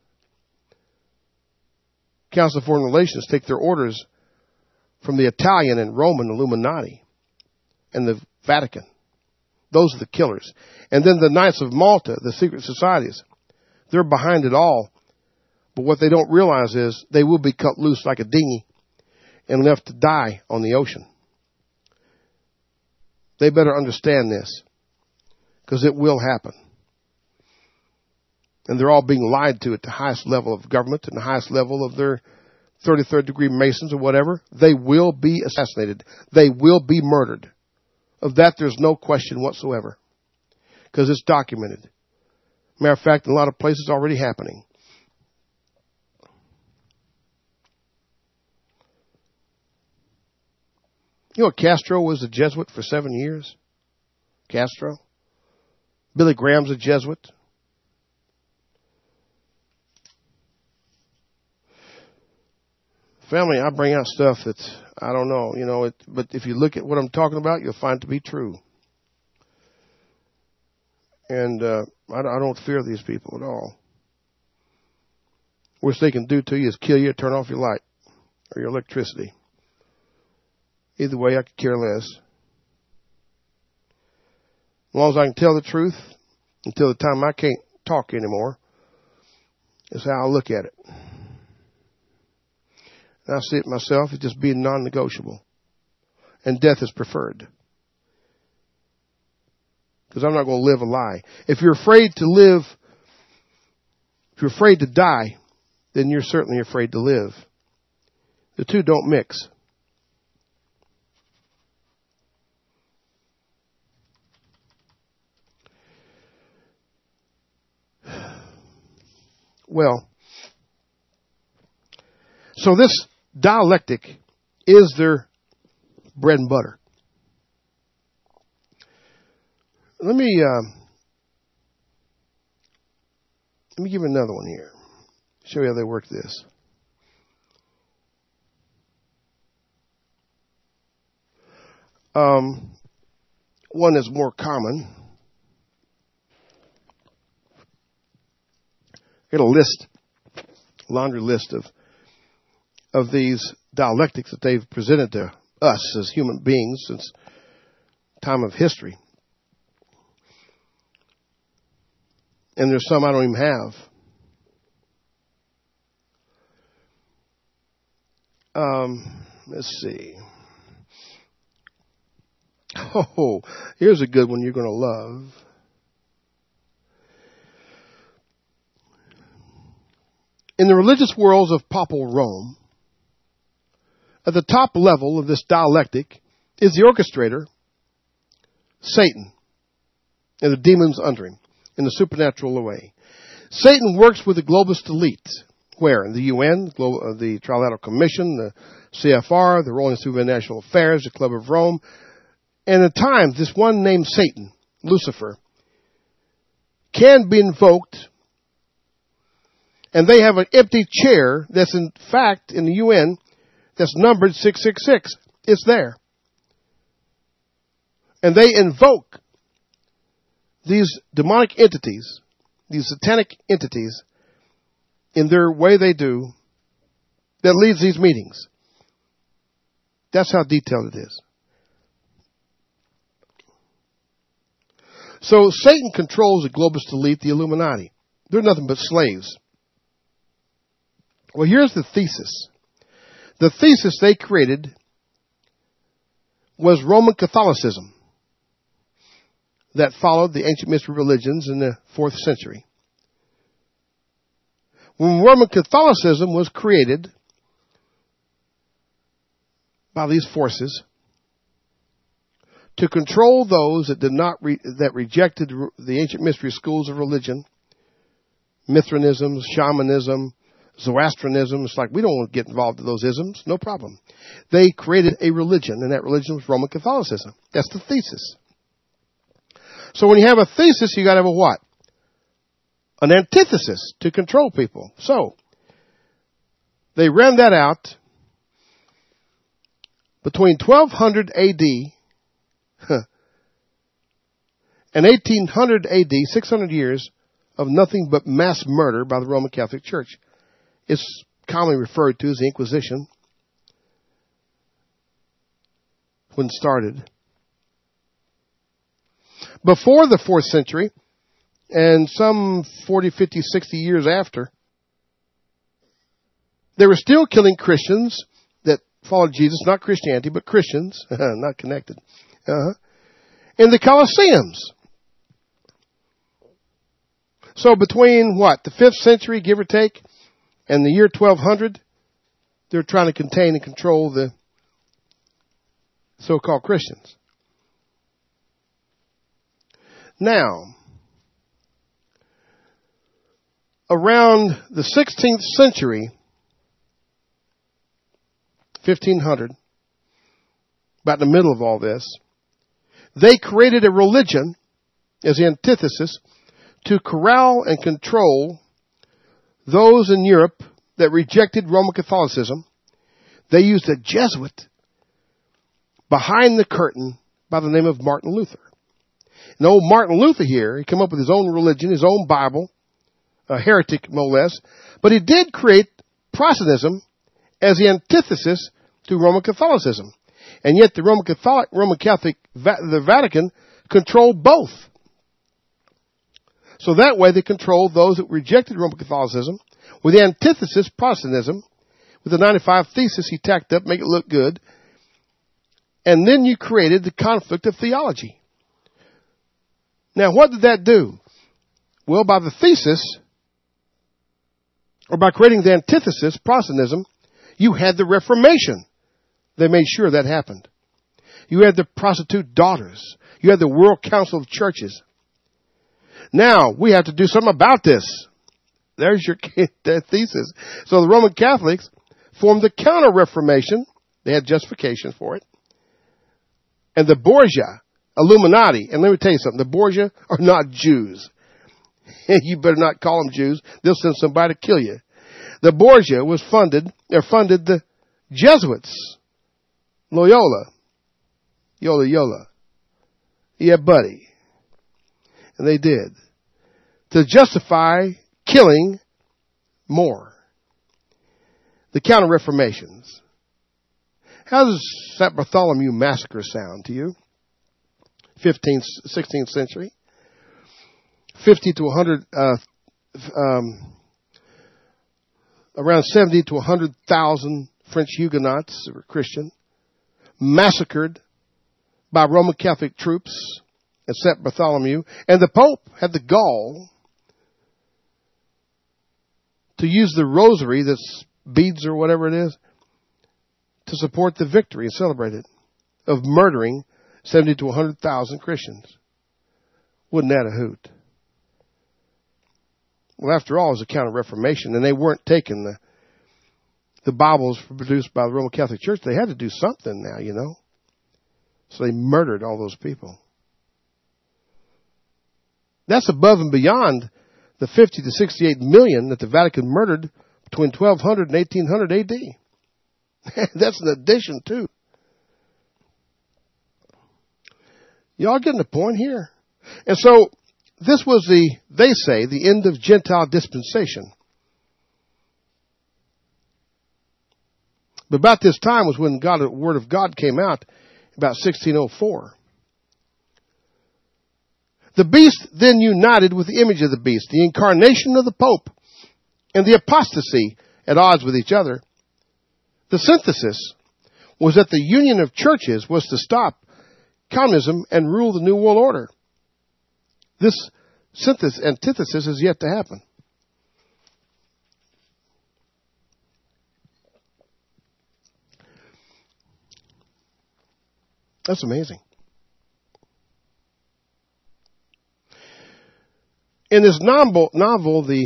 Council of Foreign Relations take their orders from the Italian and Roman Illuminati and the Vatican. Those are the killers. And then the Knights of Malta, the secret societies, they're behind it all. But what they don't realize is they will be cut loose like a dinghy and left to die on the ocean. They better understand this, because it will happen. And they're all being lied to at the highest level of government and the highest level of their 33rd degree Masons or whatever. They will be assassinated. They will be murdered. Of that, there's no question whatsoever, because it's documented. Matter of fact, in a lot of places, already happening. You know, Castro was a Jesuit for 7 years. Castro. Billy Graham's a Jesuit. Family, I bring out stuff that I don't know, but if you look at what I'm talking about, you'll find it to be true. And I don't fear these people at all. Worst they can do to you is kill you, turn off your light or your electricity. Either way, I could care less. As long as I can tell the truth until the time I can't talk anymore, is how I look at it. And I see it myself as just being non-negotiable. And death is preferred. Because I'm not going to live a lie. If you're afraid to live, if you're afraid to die, then you're certainly afraid to live. The two don't mix. Well, so this dialectic is their bread and butter. Let me give you another one here. Show you how they work this. One is more common. Get a list, laundry list of these dialectics that they've presented to us as human beings since time of history. And there's some I don't even have. Let's see. Oh, here's a good one you're going to love. In the religious worlds of Papal Rome, at the top level of this dialectic is the orchestrator, Satan, and the demons under him in the supernatural way. Satan works with the globalist elite. Where? In the UN, the Trilateral Commission, the CFR, the Royal Institute of International Affairs, the Club of Rome. And at times, this one named Satan, Lucifer, can be invoked, and they have an empty chair that's in fact in the UN that's numbered 666. It's there. And they invoke these demonic entities, these satanic entities, in their way they do, that leads these meetings. That's how detailed it is. So Satan controls the globalist elite, the Illuminati. They're nothing but slaves. Well, here's the thesis. The thesis they created was Roman Catholicism that followed the ancient mystery religions in the 4th century. When Roman Catholicism was created by these forces to control those that did not that rejected the ancient mystery schools of religion, Mithraism, shamanism, Zoroastrianism, it's like we don't want to get involved in those isms, no problem. They created a religion, and that religion was Roman Catholicism. That's the thesis. So when you have a thesis, you got to have a what? An antithesis to control people. So they ran that out between 1200 AD and 1800 AD, 600 years of nothing but mass murder by the Roman Catholic Church. It's commonly referred to as the Inquisition when it started. Before the 4th century, and some 40, 50, 60 years after, they were still killing Christians that followed Jesus, not Christianity, but Christians, not connected, in the Colosseums. So between what, the 5th century, give or take, and the year 1200, they're trying to contain and control the so-called Christians. Now, around the 16th century, 1500, about in the middle of all this, they created a religion as the antithesis to corral and control those in Europe that rejected Roman Catholicism. They used a Jesuit behind the curtain by the name of Martin Luther. And old Martin Luther here, he came up with his own religion, his own Bible, a heretic no less, but he did create Protestantism as the antithesis to Roman Catholicism. And yet the Roman Catholic, the Vatican, controlled both. So that way they controlled those that rejected Roman Catholicism with the antithesis, Protestantism, with the 95 Thesis he tacked up, make it look good. And then you created the conflict of theology. Now, what did that do? Well, by the thesis, or by creating the antithesis, Protestantism, you had the Reformation. They made sure that happened. You had the prostitute daughters. You had the World Council of Churches. Now, we have to do something about this. There's your thesis. So the Roman Catholics formed the Counter-Reformation They had justification for it. And the Borgia, Illuminati, and let me tell you something, the Borgia are not Jews. You better not call them Jews. They'll send somebody to kill you. The Borgia funded the Jesuits. Loyola. Yola. Yeah, buddy. And they did. To justify killing more. The Counter-Reformations. How does St. Bartholomew Massacre sound to you? 15th, 16th century. 50 to 100, around 70 to 100,000 French Huguenots, who were Christian, massacred by Roman Catholic troops at St. Bartholomew. And the Pope had the gall to use the rosary, that's beads or whatever it is, to support the victory and celebrate it, of murdering 70 to 100,000 Christians. Wasn't that a hoot? Well, after all, it was a Counter-Reformation, and they weren't taking the Bibles produced by the Roman Catholic Church. They had to do something now, you know. So they murdered all those people. That's above and beyond the 50 to 68 million that the Vatican murdered between 1200 and 1800 AD. That's an addition, too. Y'all getting the point here? And so, this was they say, the end of Gentile dispensation. But about this time was when the Word of God came out, about 1604. The beast then united with the image of the beast, the incarnation of the Pope, and the apostasy at odds with each other. The synthesis was that the union of churches was to stop communism and rule the New World Order. This antithesis is yet to happen. That's amazing. In this novel, the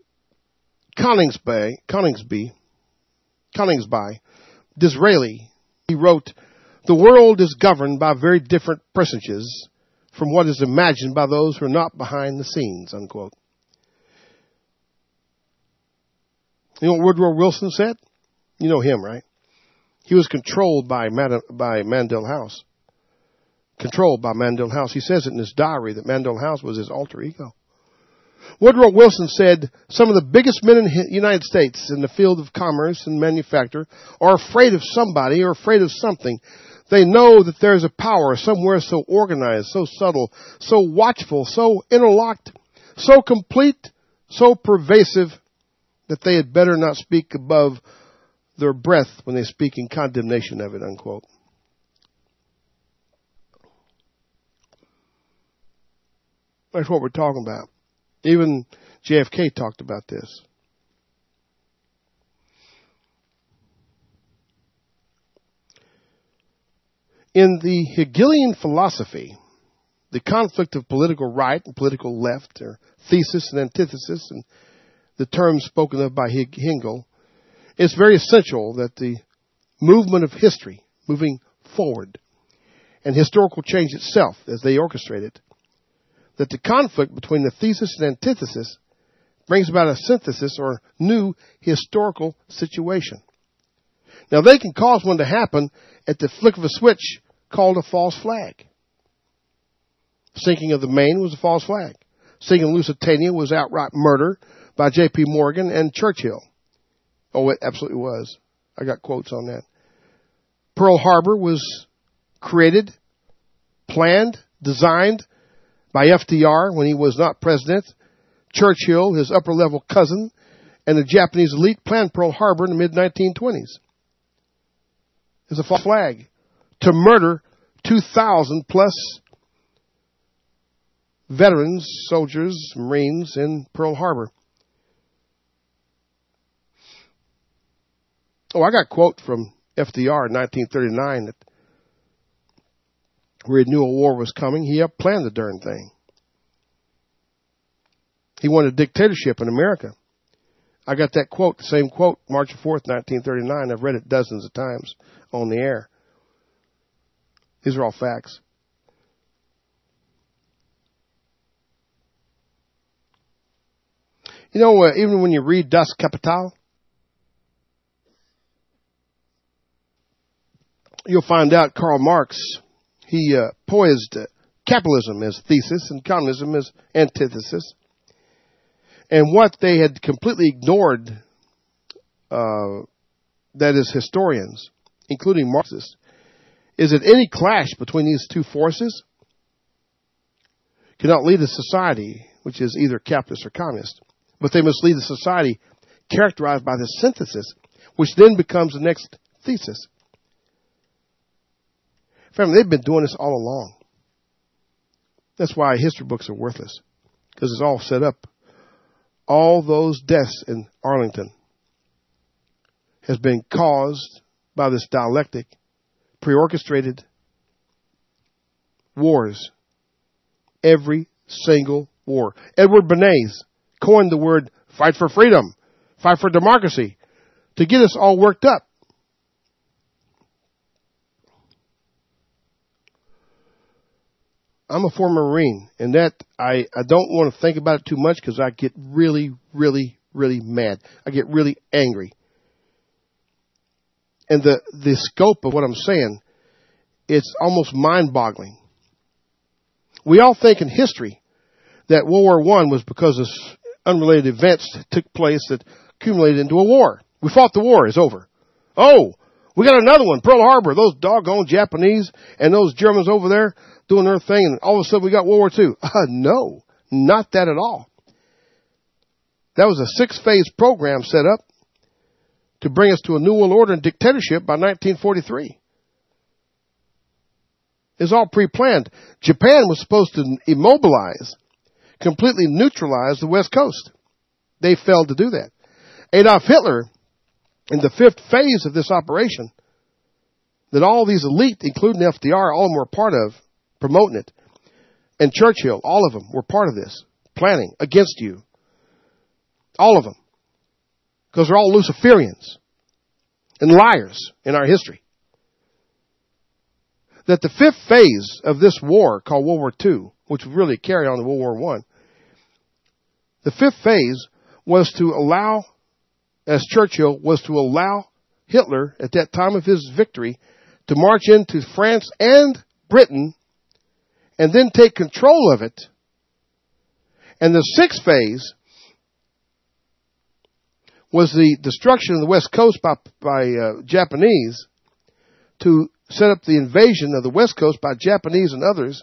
Coningsby, Disraeli, he wrote, "The world is governed by very different presages from what is imagined by those who are not behind the scenes," unquote. You know what Woodrow Wilson said? You know him, right? He was controlled by Mandel House. Controlled by Mandel House. He says it in his diary that Mandel House was his alter ego. Woodrow Wilson said, "Some of the biggest men in the United States in the field of commerce and manufacture are afraid of somebody or afraid of something. They know that there is a power somewhere so organized, so subtle, so watchful, so interlocked, so complete, so pervasive that they had better not speak above their breath when they speak in condemnation of it," unquote. That's what we're talking about. Even JFK talked about this. In the Hegelian philosophy, the conflict of political right and political left, or thesis and antithesis, and the terms spoken of by Hegel, it's very essential that the movement of history, moving forward, and historical change itself as they orchestrate it, that the conflict between the thesis and antithesis brings about a synthesis or new historical situation. Now, they can cause one to happen at the flick of a switch called a false flag. Sinking of the Maine was a false flag. Sinking of Lusitania was outright murder by J.P. Morgan and Churchill. Oh, it absolutely was. I got quotes on that. Pearl Harbor was created, planned, designed by FDR when he was not president. Churchill, his upper-level cousin, and the Japanese elite planned Pearl Harbor in the mid-1920s. It's a false flag to murder 2,000-plus veterans, soldiers, Marines in Pearl Harbor. Oh, I got a quote from FDR in 1939 that where he knew a war was coming. He planned the darn thing. He wanted a dictatorship in America I got that quote, the same quote, March 4th, 1939. I've read it dozens of times on the air. These are all facts. You know, even when you read Das Kapital, you'll find out Karl Marx, he poised capitalism as thesis and communism as antithesis. And what they had completely ignored, that is historians, including Marxists, is that any clash between these two forces cannot lead a society which is either capitalist or communist. But they must lead a society characterized by the synthesis, which then becomes the next thesis. Family, they've been doing this all along. That's why history books are worthless, because it's all set up. All those deaths in Arlington has been caused by this dialectic, pre-orchestrated wars. Every single war. Edward Bernays coined the word fight for freedom, fight for democracy, to get us all worked up. I'm a former Marine, and that I don't want to think about it too much because I get really, really, really mad. I get really angry. And the scope of what I'm saying, it's almost mind-boggling. We all think in history that World War I was because of unrelated events that took place that accumulated into a war. We fought the war. It's over. Oh, we got another one, Pearl Harbor. Those doggone Japanese and those Germans over there doing their thing, and all of a sudden we got World War II. No, not that at all. That was a 6-phase program set up to bring us to a new world order and dictatorship by 1943. It's all pre-planned. Japan was supposed to immobilize, completely neutralize the West Coast. They failed to do that. Adolf Hitler, in the 5th phase of this operation, that all these elite, including FDR, all of them were part of, promoting it. And Churchill, all of them were part of this, planning against you. All of them. Because they're all Luciferians and liars in our history. That the 5th phase of this war, called World War II, which would really carry on to World War I, the 5th phase was to allow, as Churchill, was to allow Hitler, at that time of his victory, to march into France and Britain and then take control of it. And the 6th phase was the destruction of the West Coast by Japanese, to set up the invasion of the West Coast by Japanese and others.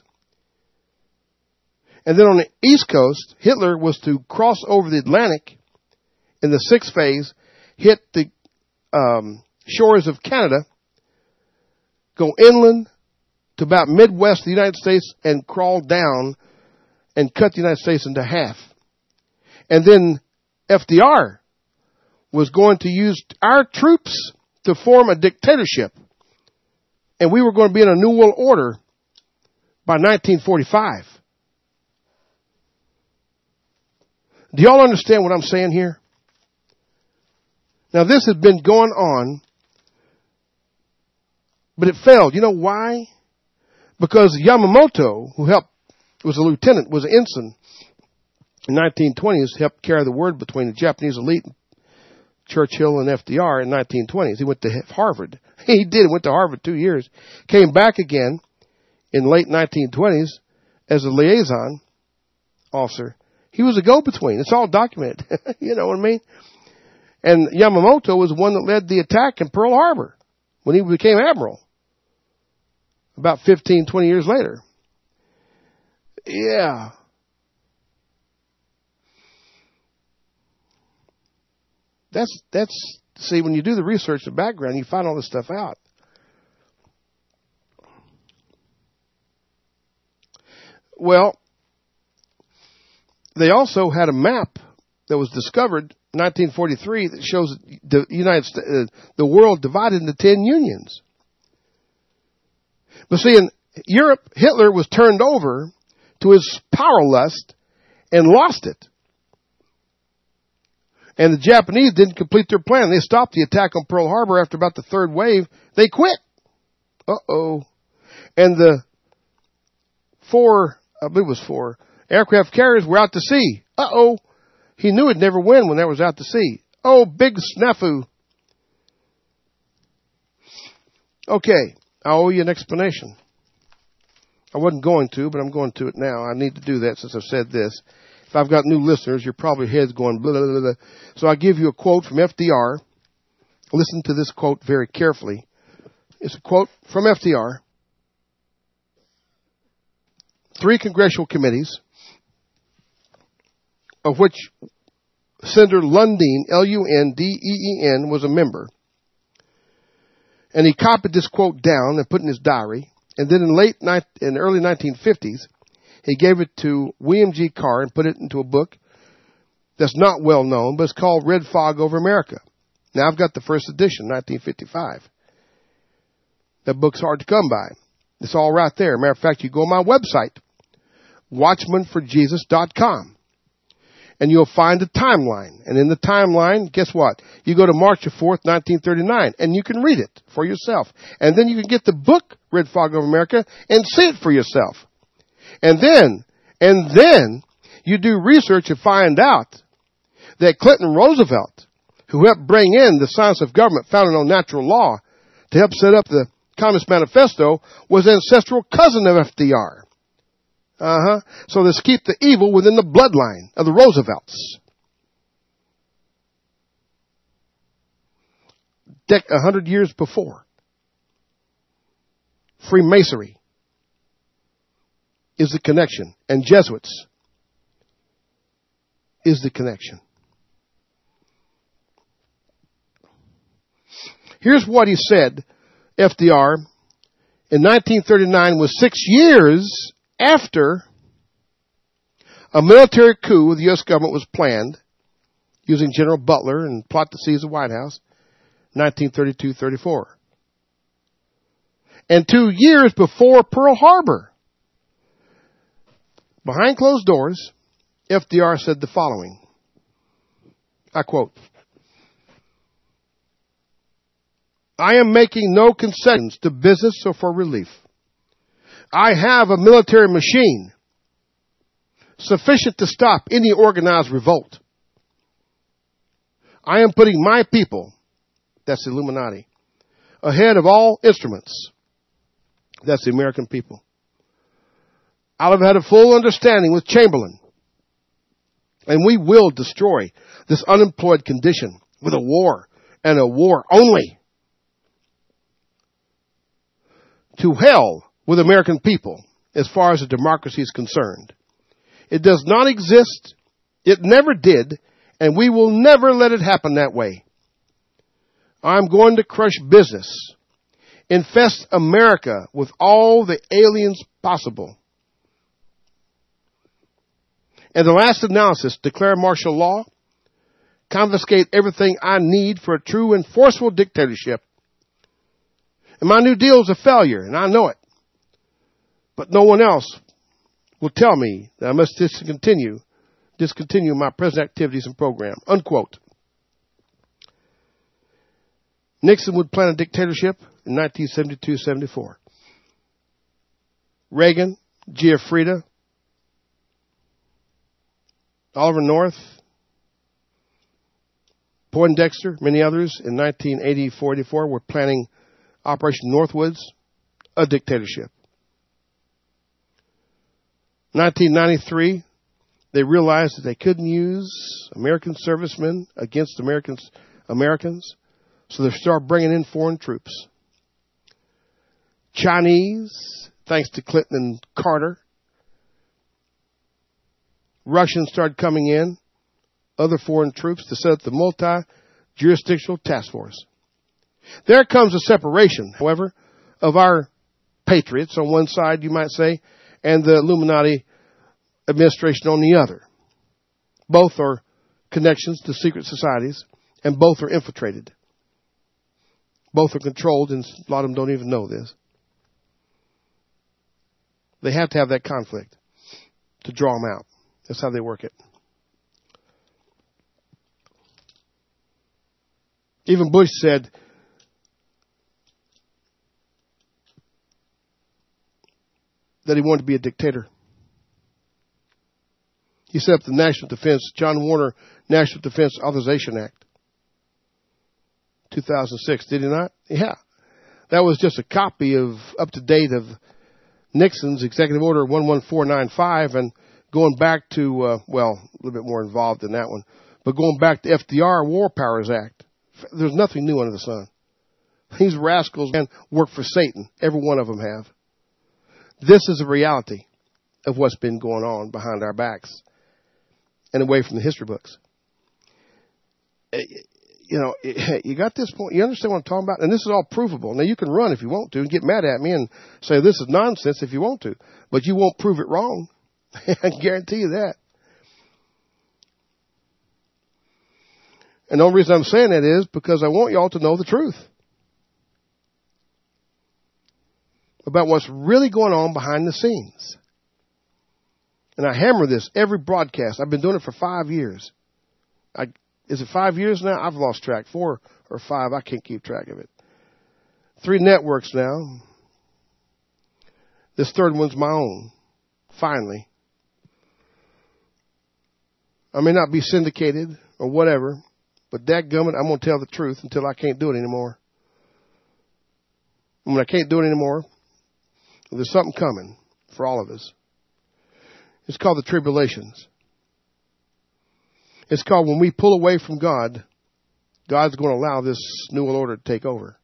And then on the East Coast, Hitler was to cross over the Atlantic in the 6th phase, hit the shores of Canada, go inland to about Midwest of the United States and crawl down and cut the United States into half. And then FDR was going to use our troops to form a dictatorship. And we were going to be in a new world order by 1945. Do y'all understand what I'm saying here? Now, this has been going on, but it failed. You know why? Because Yamamoto, who was a lieutenant, was an ensign in 1920s, helped carry the word between the Japanese elite, Churchill and FDR in 1920s. He went to Harvard. He went to Harvard 2 years. Came back again in late 1920s as a liaison officer. He was a go-between. It's all documented. You know what I mean? And Yamamoto was the one that led the attack in Pearl Harbor when he became admiral about 15, 20 years later. Yeah. See, when you do the research in the background, you find all this stuff out. Well, they also had a map that was discovered in 1943 that shows the world divided into 10 unions. But see, in Europe, Hitler was turned over to his power lust and lost it. And the Japanese didn't complete their plan. They stopped the attack on Pearl Harbor after about the third wave. They quit. Uh-oh. And the I believe it was four, aircraft carriers were out to sea. Uh-oh. He knew it'd never win when that was out to sea. Oh, big snafu. Okay, I owe you an explanation. I wasn't going to, but I'm going to it now. I need to do that since I've said this. If I've got new listeners, your probably head's going blah, blah, blah, blah. So I give you a quote from FDR. Listen to this quote very carefully. It's a quote from FDR. 3 congressional committees, of which Senator Lundeen, Lundeen, was a member. And he copied this quote down and put it in his diary. And then in the early 1950s, he gave it to William G. Carr and put it into a book that's not well known, but it's called Red Fog Over America. Now, I've got the first edition, 1955. That book's hard to come by. It's all right there. Matter of fact, you go on my website, watchmanforjesus.com, and you'll find a timeline. And in the timeline, guess what? You go to March 4th, 1939, and you can read it for yourself. And then you can get the book, Red Fog Over America, and see it for yourself. And then you do research and find out that Clinton Roosevelt, who helped bring in the science of government founded on natural law to help set up the Communist Manifesto, was an ancestral cousin of FDR. So let's keep the evil within the bloodline of the Roosevelts. 100 years before. Freemasonry is the connection, and Jesuits is the connection. Here's what he said, FDR, in 1939 was 6 years after a military coup with the U.S. government was planned using General Butler and plot to seize the White House, 1932-34. And 2 years before Pearl Harbor, behind closed doors, FDR said the following. I quote, I am making no concessions to business or for relief. I have a military machine sufficient to stop any organized revolt. I am putting my people, that's the Illuminati, ahead of all instruments. That's the American people. I'll have had a full understanding with Chamberlain. And we will destroy this unemployed condition with a war, and a war only. To hell with American people as far as the democracy is concerned. It does not exist. It never did. And we will never let it happen that way. I'm going to crush business. Infest America with all the aliens possible. And the last analysis, declare martial law, confiscate everything I need for a true and forceful dictatorship. And my New Deal is a failure, and I know it. But no one else will tell me that I must discontinue my present activities and program. Unquote. Nixon would plan a dictatorship in 1972-74. Reagan, Giuffrida, Oliver North, Poindexter, many others in 1984-84 were planning Operation Northwoods, a dictatorship. 1993, they realized that they couldn't use American servicemen against Americans, so they started bringing in foreign troops. Chinese, thanks to Clinton and Carter. Russians started coming in, other foreign troops, to set up the multi-jurisdictional task force. There comes a separation, however, of our patriots on one side, you might say, and the Illuminati administration on the other. Both are connections to secret societies, and both are infiltrated. Both are controlled, and a lot of them don't even know this. They have to have that conflict to draw them out. That's how they work it. Even Bush said that he wanted to be a dictator. He set up the National Defense, John Warner National Defense Authorization Act, 2006, did he not? Yeah. That was just a copy of, up to date, of Nixon's Executive Order 11495, and going back to, well, a little bit more involved than that one, but going back to FDR, War Powers Act. There's nothing new under the sun. These rascals, man, work for Satan. Every one of them have. This is a reality of what's been going on behind our backs and away from the history books. You know, you got this point. You understand what I'm talking about? And this is all provable. Now, you can run if you want to and get mad at me and say this is nonsense if you want to, but you won't prove it wrong. I can guarantee you that. And the only reason I'm saying that is because I want y'all to know the truth about what's really going on behind the scenes. And I hammer this every broadcast. I've been doing it for 5 years. Is it 5 years now? I've lost track. 4 or 5. I can't keep track of it. 3 networks now. This third one's my own. Finally. I may not be syndicated or whatever, but dadgummit, I'm going to tell the truth until I can't do it anymore. And when I can't do it anymore, there's something coming for all of us. It's called the tribulations. It's called when we pull away from God, God's going to allow this new world order to take over.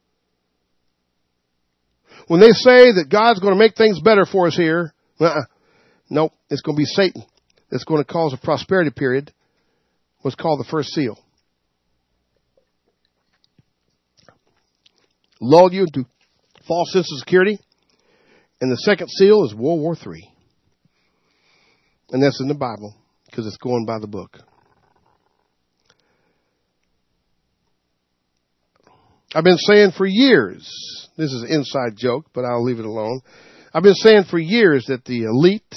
When they say that God's going to make things better for us here, nope, it's going to be Satan that's going to cause a prosperity period, what's called the first seal. Lull you into false sense of security. And the second seal is World War III. And that's in the Bible because it's going by the book. I've been saying for years, this is an inside joke, but I'll leave it alone. I've been saying for years that the elite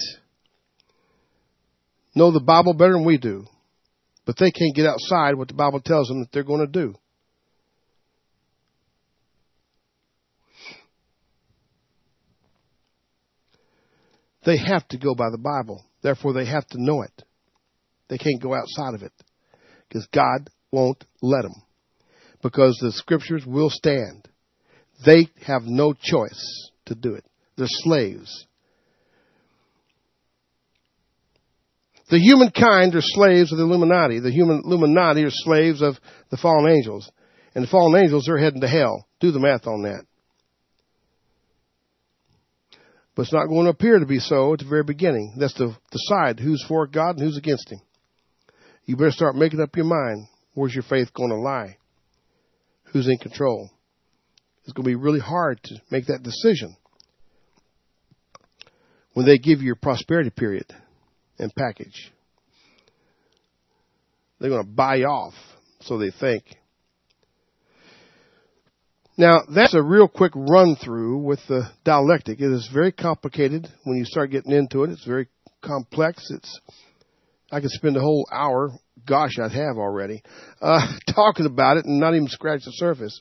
know the Bible better than we do, but they can't get outside what the Bible tells them that they're going to do. They have to go by the Bible. Therefore, they have to know it. They can't go outside of it because God won't let them, because the scriptures will stand. They have no choice to do it. They're slaves. The humankind are slaves of the Illuminati. The Illuminati are slaves of the fallen angels. And the fallen angels are heading to hell. Do the math on that. But it's not going to appear to be so at the very beginning. That's to decide who's for God and who's against Him. You better start making up your mind. Where's your faith going to lie? Who's in control? It's going to be really hard to make that decision when they give you your prosperity period and package. They're going to buy you off, so they think. Now, that's a real quick run-through with the dialectic. It is very complicated when you start getting into it. It's very complex. I could spend a whole hour, gosh, I'd have already, talking about it and not even scratch the surface.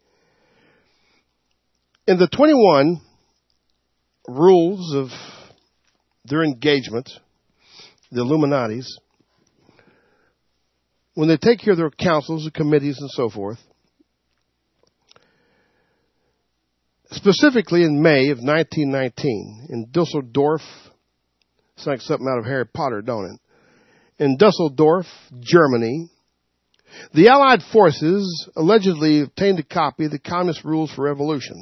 In the 21 rules of their engagement, the Illuminatis, when they take care of their councils and committees and so forth, specifically in May of 1919, in Dusseldorf, it's like something out of Harry Potter, don't it? In Dusseldorf, Germany, the Allied forces allegedly obtained a copy of the Communist Rules for Revolution.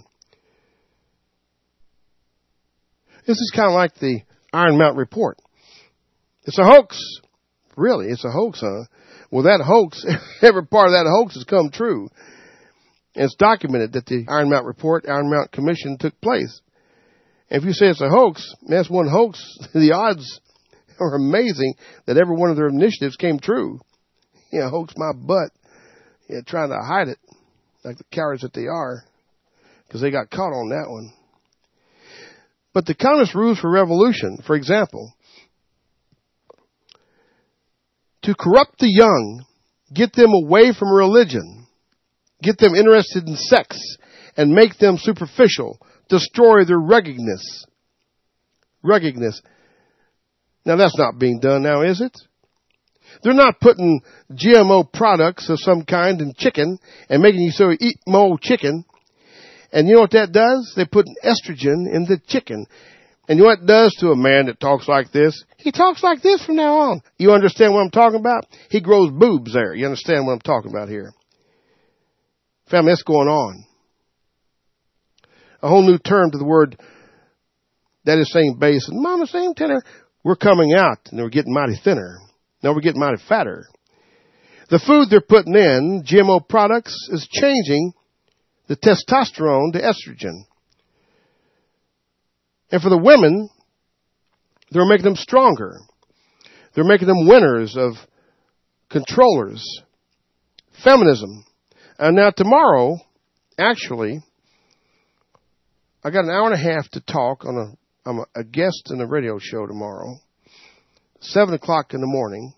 This is kind of like the Iron Mountain Report. It's a hoax. Really, it's a hoax, huh? Well, that hoax, every part of that hoax has come true. And it's documented that the Iron Mountain Report, Iron Mountain Commission took place. And if you say it's a hoax, that's one hoax. The odds are amazing that every one of their initiatives came true. Hoax my butt. Trying to hide it like the cowards that they are, because they got caught on that one. But the Communist Rules for Revolution, for example, to corrupt the young, get them away from religion, get them interested in sex, and make them superficial, destroy their ruggedness. Ruggedness. Now that's not being done now, is it? They're not putting GMO products of some kind in chicken and making you so eat more chicken. And you know what that does? They put estrogen in the chicken. And you know what it does to a man that talks like this? He talks like this from now on. You understand what I'm talking about? He grows boobs there. You understand what I'm talking about here? Family, that's going on. A whole new term to the word that is saying base. And Mama saying tenor. We're coming out and we're getting mighty thinner. Now we're getting mighty fatter. The food they're putting in, GMO products, is changing the testosterone to estrogen. And for the women, they're making them stronger. They're making them winners of controllers. Feminism. And now tomorrow, actually, I got an hour and a half to talk on I'm a guest in a radio show tomorrow. 7 o'clock in the morning.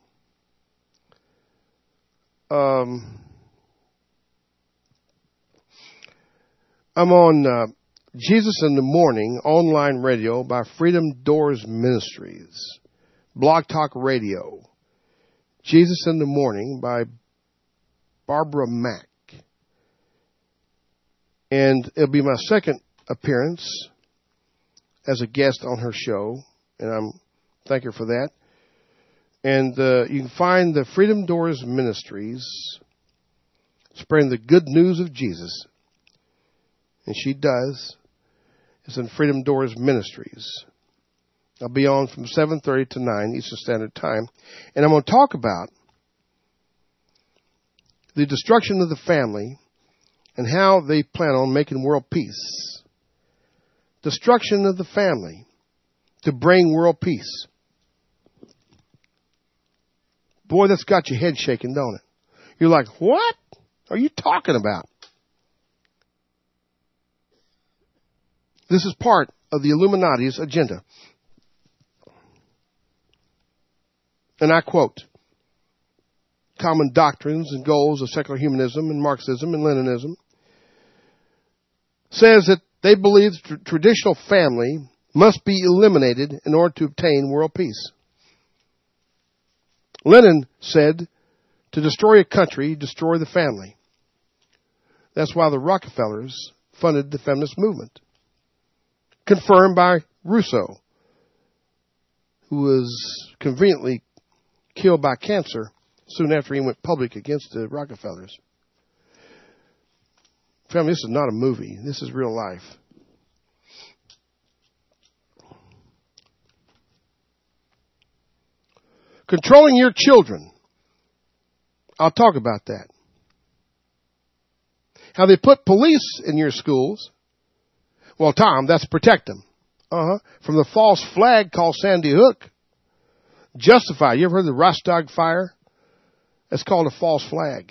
I'm on Jesus in the Morning online radio by Freedom Doors Ministries. Blog Talk Radio. Jesus in the Morning by Barbara Mack. And it'll be my second appearance as a guest on her show. And I'm thank her for that. And you can find the Freedom Doors Ministries spreading the good news of Jesus. And she does. It's in Freedom Doors Ministries. I'll be on from 7:30 to 9 Eastern Standard Time. And I'm going to talk about the destruction of the family and how they plan on making world peace. Destruction of the family to bring world peace. Boy, that's got your head shaking, don't it? You're like, what are you talking about? This is part of the Illuminati's agenda. And I quote, common doctrines and goals of secular humanism and Marxism and Leninism says that they believe the traditional family must be eliminated in order to obtain world peace. Lenin said, to destroy a country, destroy the family. That's why the Rockefellers funded the feminist movement. Confirmed by Rousseau, who was conveniently killed by cancer soon after he went public against the Rockefellers. Family, this is not a movie. This is real life. Controlling your children. I'll talk about that. How they put police in your schools. Well, Tom, that's protect them. From the false flag called Sandy Hook. Justified. You ever heard of the Rostog fire? That's called a false flag.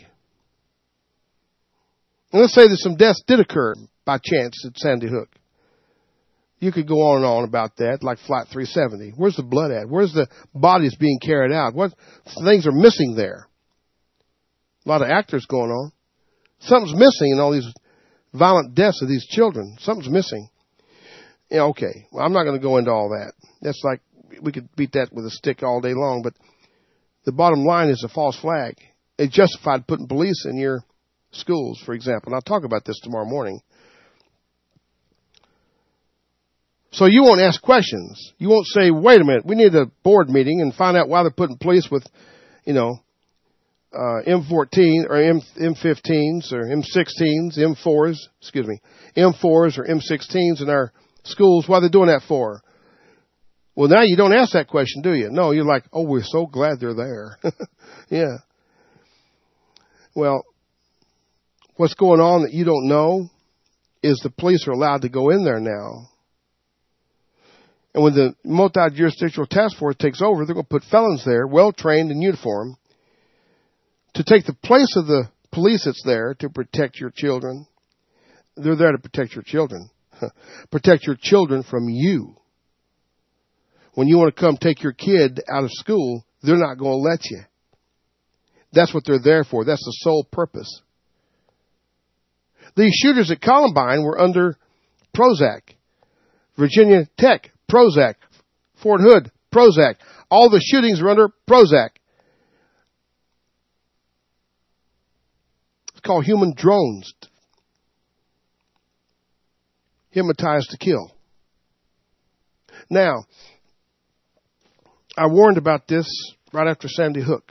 And let's say that some deaths did occur by chance at Sandy Hook. You could go on and on about that, like Flight 370. Where's the blood at? Where's the bodies being carried out? What things are missing there? A lot of actors going on. Something's missing in all these violent deaths of these children. Something's missing. Yeah, okay. Well, I'm not going to go into all that. That's like, we could beat that with a stick all day long, but the bottom line is a false flag. It justified putting police in your schools, for example. And I'll talk about this tomorrow morning. So you won't ask questions. You won't say, wait a minute, we need a board meeting and find out why they're putting police with, M14 or M15s or M16s, M4s or M16s in our schools. Why are they doing that for? Well, now you don't ask that question, do you? No, you're like, oh, we're so glad they're there. Yeah. Well, what's going on that you don't know is the police are allowed to go in there now. And when the multi-jurisdictional task force takes over, they're going to put felons there, well-trained in uniform, to take the place of the police that's there to protect your children. They're there to protect your children. Protect your children from you. When you want to come take your kid out of school, they're not going to let you. That's what they're there for. That's the sole purpose. These shooters at Columbine were under Prozac. Virginia Tech, Prozac. Fort Hood, Prozac. All the shootings were under Prozac. It's called human drones. Hypnotized to kill. Now, I warned about this right after Sandy Hook.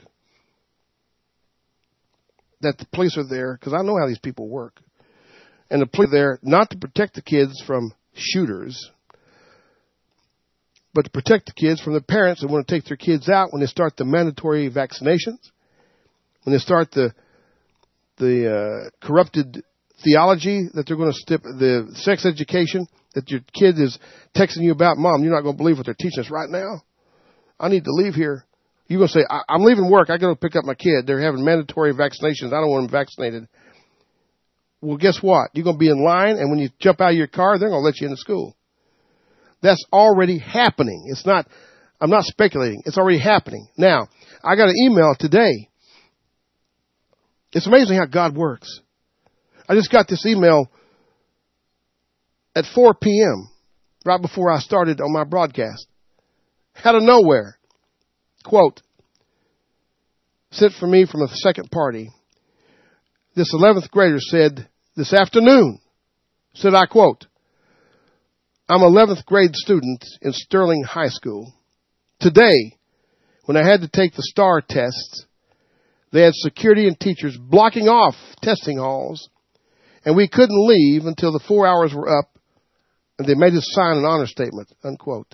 That the police are there, because I know how these people work. And the police are there not to protect the kids from shooters, but to protect the kids from the parents that want to take their kids out when they start the mandatory vaccinations, when they start the corrupted theology that they're going to step, the sex education that your kid is texting you about. Mom, you're not going to believe what they're teaching us right now. I need to leave here. You're going to say, I'm leaving work. I got to pick up my kid. They're having mandatory vaccinations. I don't want them vaccinated. Well, guess what? You're going to be in line, and when you jump out of your car, they're going to let you into school. That's already happening. It's not, I'm not speculating. It's already happening. Now, I got an email today. It's amazing how God works. I just got this email at 4 p.m., right before I started on my broadcast. Out of nowhere. Quote, sent for me from a second party. This 11th grader said this afternoon, said, I quote, I'm an 11th grade student in Sterling High School. Today, when I had to take the STAR tests, they had security and teachers blocking off testing halls, and we couldn't leave until the 4 hours were up, and they made us sign an honor statement, unquote.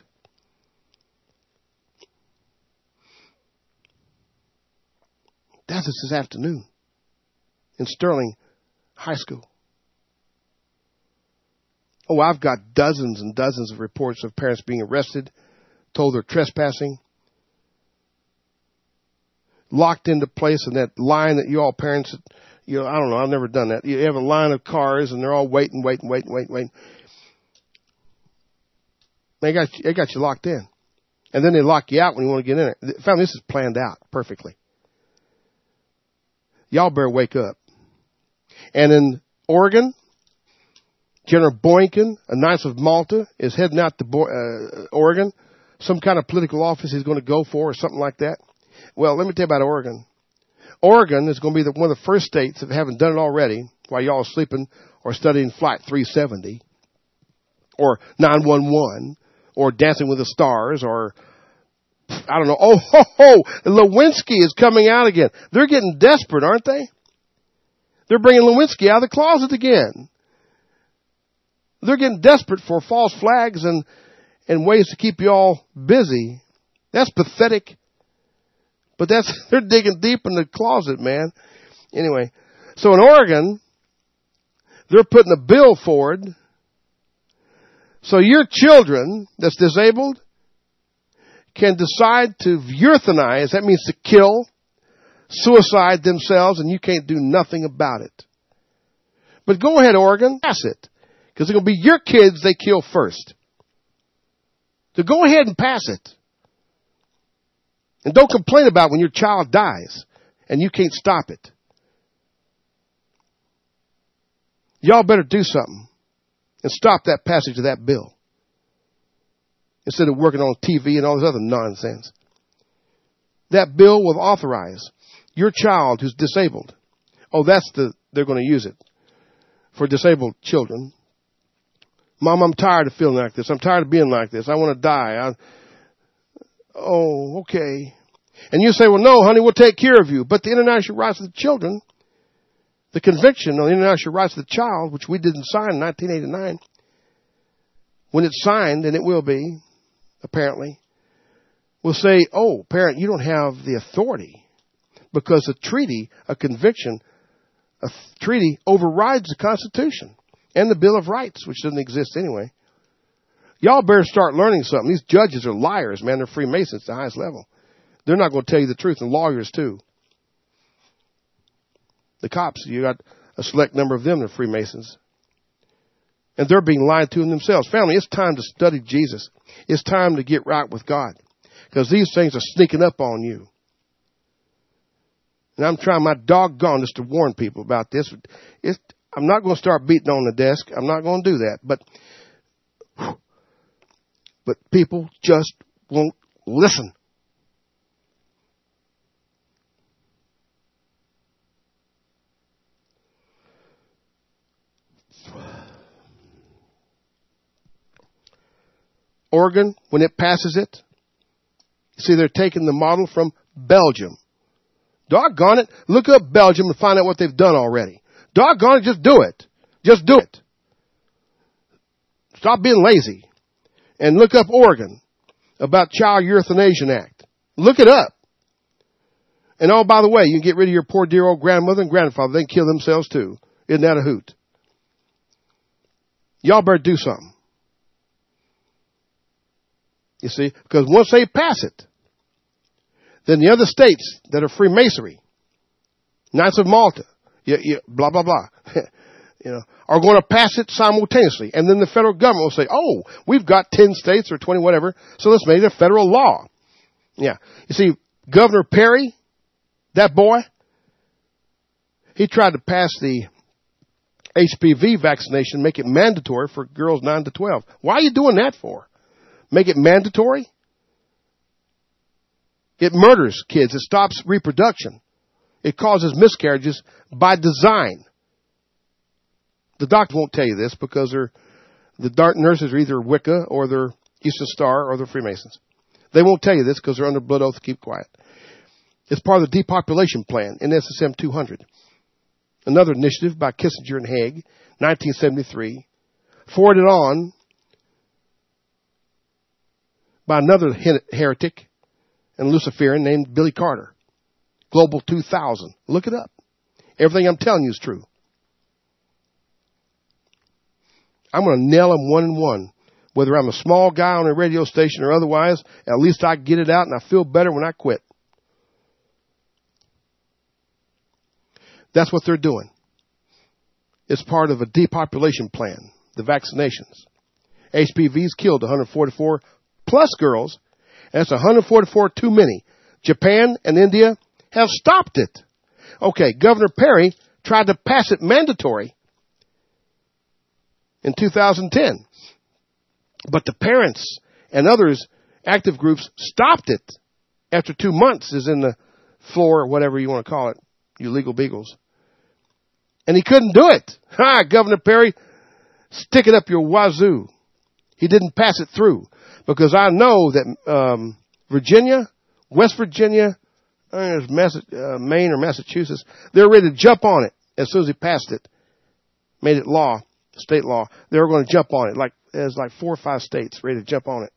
That's this afternoon in Sterling High School. Oh, I've got dozens and dozens of reports of parents being arrested, told they're trespassing, locked into place in that line that you all parents, I don't know, I've never done that. You have a line of cars and they're all waiting. They got you locked in. And then they lock you out when you want to get in it. Family, this is planned out perfectly. Y'all better wake up. And in Oregon, General Boykin, a Knights of Malta, is heading out to Oregon. Some kind of political office he's going to go for or something like that. Well, let me tell you about Oregon. Oregon is going to be one of the first states, if they haven't done it already, while y'all are sleeping or studying Flight 370 or 911 or Dancing with the Stars or, I don't know, Lewinsky is coming out again. They're getting desperate, aren't they? They're bringing Lewinsky out of the closet again. They're getting desperate for false flags and ways to keep you all busy. That's pathetic. But they're digging deep in the closet, man. Anyway, so in Oregon, they're putting a bill forward. So your children that's disabled can decide to euthanize, that means to kill, suicide themselves, and you can't do nothing about it. But go ahead, Oregon, pass it. Because it's going to be your kids they kill first. So go ahead and pass it. And don't complain about when your child dies and you can't stop it. Y'all better do something and stop that passage of that bill instead of working on TV and all this other nonsense. That bill will authorize your child who's disabled. Oh, they're going to use it for disabled children. Mom, I'm tired of feeling like this. I'm tired of being like this. I want to die. Oh, okay. And you say, well, no, honey, we'll take care of you. But the International Rights of the Children, the Convention on the International Rights of the Child, which we didn't sign in 1989, when it's signed, and it will be, apparently, will say, oh, parent, you don't have the authority because a treaty, a convention, a treaty overrides the Constitution and the Bill of Rights, which doesn't exist anyway. Y'all better start learning something. These judges are liars, man. They're Freemasons at the highest level. They're not going to tell you the truth, and lawyers too. The cops, you got a select number of them that are Freemasons. And they're being lied to themselves. Family, it's time to study Jesus. It's time to get right with God. Because these things are sneaking up on you. And I'm trying my doggone just to warn people about this. I'm not going to start beating on the desk. I'm not going to do that. But people just won't listen. Oregon, when it passes it, see, they're taking the model from Belgium. Doggone it. Look up Belgium and find out what they've done already. Doggone it, just do it. Just do it. Stop being lazy. And look up Oregon about Child Euthanasia Act. Look it up. And oh, by the way, you can get rid of your poor dear old grandmother and grandfather. They can kill themselves too. Isn't that a hoot? Y'all better do something. You see, because once they pass it, then the other states that are Freemasonry, Knights of Malta, blah, blah, blah, are going to pass it simultaneously. And then the federal government will say, oh, we've got 10 states or 20, whatever, so let's make it a federal law. Yeah. You see, Governor Perry, that boy, he tried to pass the HPV vaccination, make it mandatory for girls 9 to 12. Why are you doing that for? Make it mandatory? It murders kids. It stops reproduction. It causes miscarriages by design. The doctor won't tell you this because the dark nurses are either Wicca or they're Eastern Star or they're Freemasons. They won't tell you this because they're under blood oath to keep quiet. It's part of the depopulation plan in SSM 200. Another initiative by Kissinger and Haig, 1973, forwarded on by another heretic and Luciferian named Billy Carter. Global 2000. Look it up. Everything I'm telling you is true. I'm going to nail them one and one. Whether I'm a small guy on a radio station or otherwise, at least I get it out and I feel better when I quit. That's what they're doing. It's part of a depopulation plan, the vaccinations. HPV's killed 144 plus girls, and that's 144 too many. Japan and India have stopped it. Okay, Governor Perry tried to pass it mandatory in 2010. But the parents and others, active groups, stopped it after 2 months is in the floor or whatever you want to call it, you legal beagles. And he couldn't do it. Governor Perry, stick it up your wazoo. He didn't pass it through because I know that Virginia, West Virginia, Maine or Massachusetts, they're ready to jump on it as soon as he passed it, made it law, state law. They were going to jump on it. There's like 4 or 5 states ready to jump on it.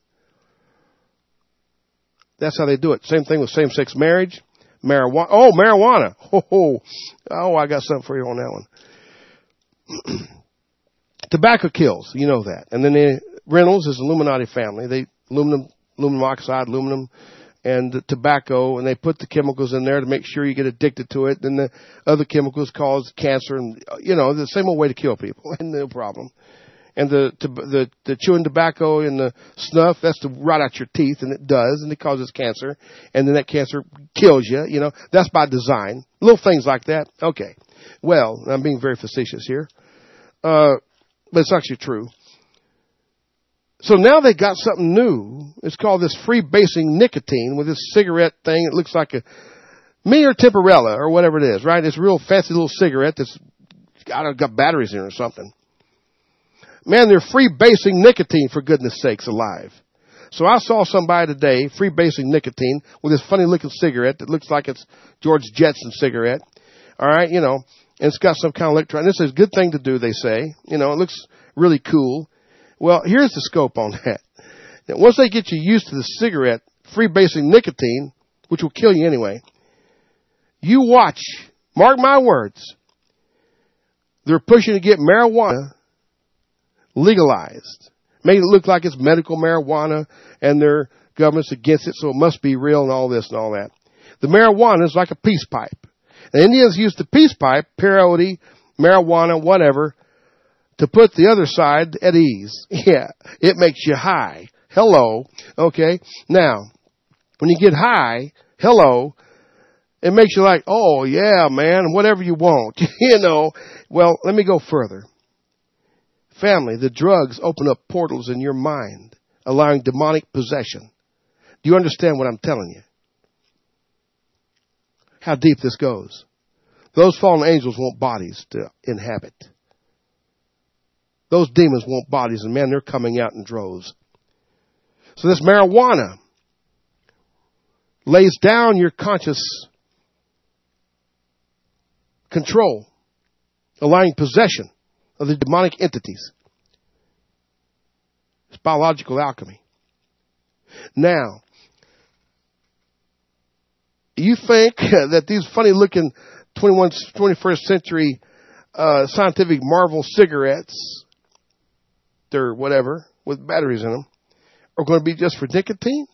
That's how they do it. Same thing with same-sex marriage. Marijuana. Oh, marijuana. Oh, I got something for you on that one. Tobacco kills. You know that. And then Reynolds is Illuminati family. They aluminum oxide, aluminum, and the tobacco, and they put the chemicals in there to make sure you get addicted to it. Then the other chemicals cause cancer, and the same old way to kill people. And no problem. And the chewing tobacco and the snuff, that's to rot out your teeth, and it does, and it causes cancer, and then that cancer kills you, that's by design. Little things like that. Okay. Well, I'm being very facetious here. But it's actually true. So now they got something new. It's called this free-basing nicotine with this cigarette thing. It looks like a Me or Temporella or whatever it is, right? It's a real fancy little cigarette that's got batteries in it or something. Man, they're free-basing nicotine, for goodness sakes alive. So I saw somebody today, free-basing nicotine, with this funny-looking cigarette that looks like it's George Jetson cigarette. All right, and it's got some kind of electron. This is a good thing to do, they say. It looks really cool. Well, here's the scope on that. Now, once they get you used to the cigarette, free-basing nicotine, which will kill you anyway, you watch, mark my words, they're pushing to get marijuana legalized. Make it look like it's medical marijuana and their government's against it, so it must be real and all this and all that. The marijuana is like a peace pipe. The Indians used the peace pipe, peyote, marijuana, whatever, to put the other side at ease. Yeah, it makes you high. Hello. Okay. Now, when you get high, hello, It makes you like, oh yeah, man, whatever you want. You know. Well, let me go further. Family, the drugs open up portals in your mind, allowing demonic possession. Do you understand what I'm telling you? How deep this goes. Those fallen angels want bodies to inhabit. Those demons want bodies, and man, they're coming out in droves. So this marijuana lays down your conscious control, allowing possession of the demonic entities. It's biological alchemy. Now, you think that these funny-looking 21st century scientific marvel cigarettes, they're whatever, with batteries in them, are going to be just for nicotine?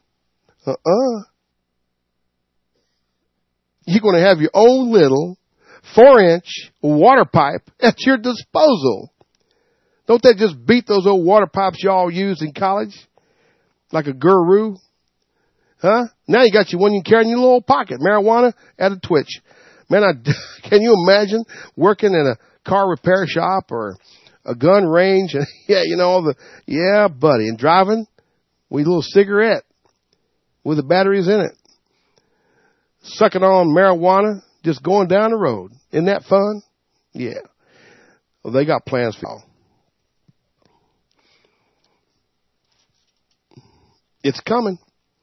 You're going to have your own little 4-inch water pipe at your disposal. Don't they just beat those old water pipes y'all used in college? Like a guru? Huh? Now you got your one you carry in your little pocket. Marijuana at a twitch. Man, can you imagine working in a car repair shop or a gun range? And yeah, buddy. And driving with a little cigarette with the batteries in it. Sucking on marijuana, just going down the road. Isn't that fun? Yeah. Well, they got plans for y'all. It's coming.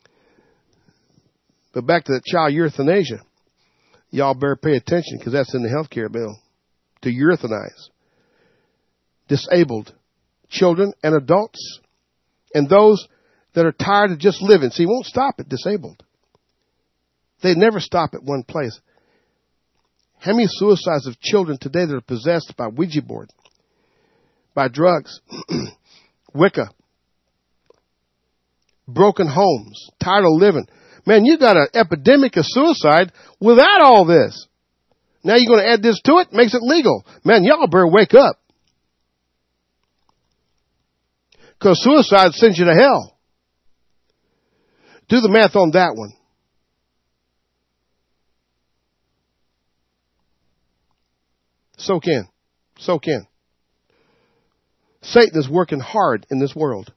But back to the child euthanasia. Y'all better pay attention because that's in the health care bill. To euthanize disabled children and adults and those that are tired of just living. See, you won't stop at disabled. They never stop at one place. How many suicides of children today that are possessed by Ouija board, by drugs, Wicca, broken homes, tired of living? Man, you got an epidemic of suicide without all this. Now you're going to add this to it? Makes it legal. Man, y'all better wake up. Because suicide sends you to hell. Do the math on that one. Soak in. Soak in. Satan is working hard in this world.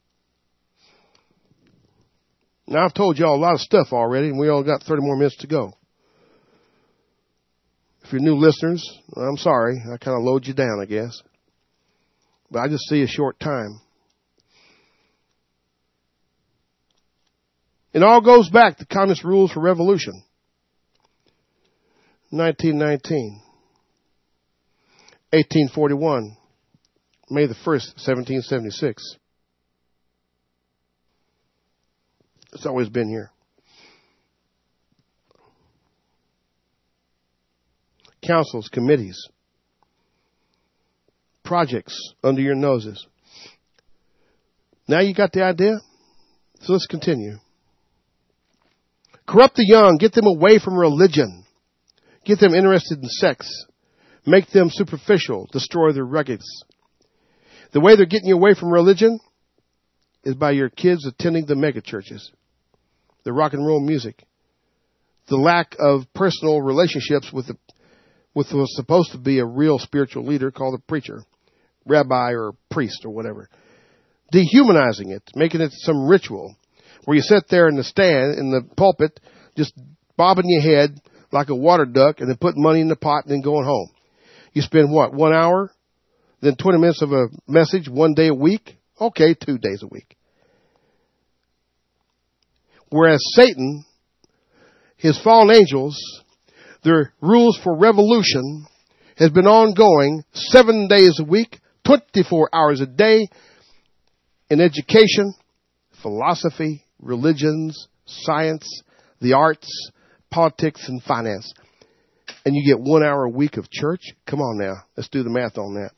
Now, I've told y'all a lot of stuff already, and we all got 30 more minutes to go. If you're new listeners, I'm sorry. I kind of load you down, I guess. But I just see a short time. It all goes back to Communist Rules for Revolution. 1919. 1841. May the 1st, 1776. It's always been here. Councils, committees, projects under your noses. Now you got the idea? So let's continue. Corrupt the young. Get them away from religion. Get them interested in sex. Make them superficial. Destroy their records. The way they're getting you away from religion is by your kids attending the mega churches, the rock and roll music, the lack of personal relationships with what's supposed to be a real spiritual leader called a preacher, rabbi or priest or whatever. Dehumanizing it, making it some ritual where you sit there in the pulpit, just bobbing your head like a water duck and then putting money in the pot and then going home. You spend what, 1 hour? Then 20 minutes of a message 1 day a week? Okay, 2 days a week. Whereas Satan, his fallen angels, their rules for revolution has been ongoing 7 days a week, 24 hours a day in education, philosophy, religions, science, the arts, politics, and finance. And you get 1 hour a week of church? Come on now. Let's do the math on that.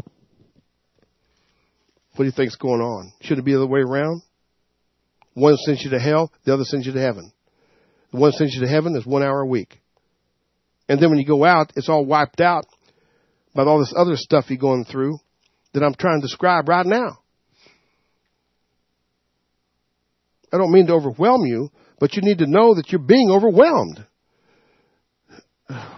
What do you think's going on? Should it be the other way around? One sends you to hell, the other sends you to heaven. The one sends you to heaven is 1 hour a week. And then when you go out, it's all wiped out by all this other stuff you're going through that I'm trying to describe right now. I don't mean to overwhelm you, but you need to know that you're being overwhelmed. I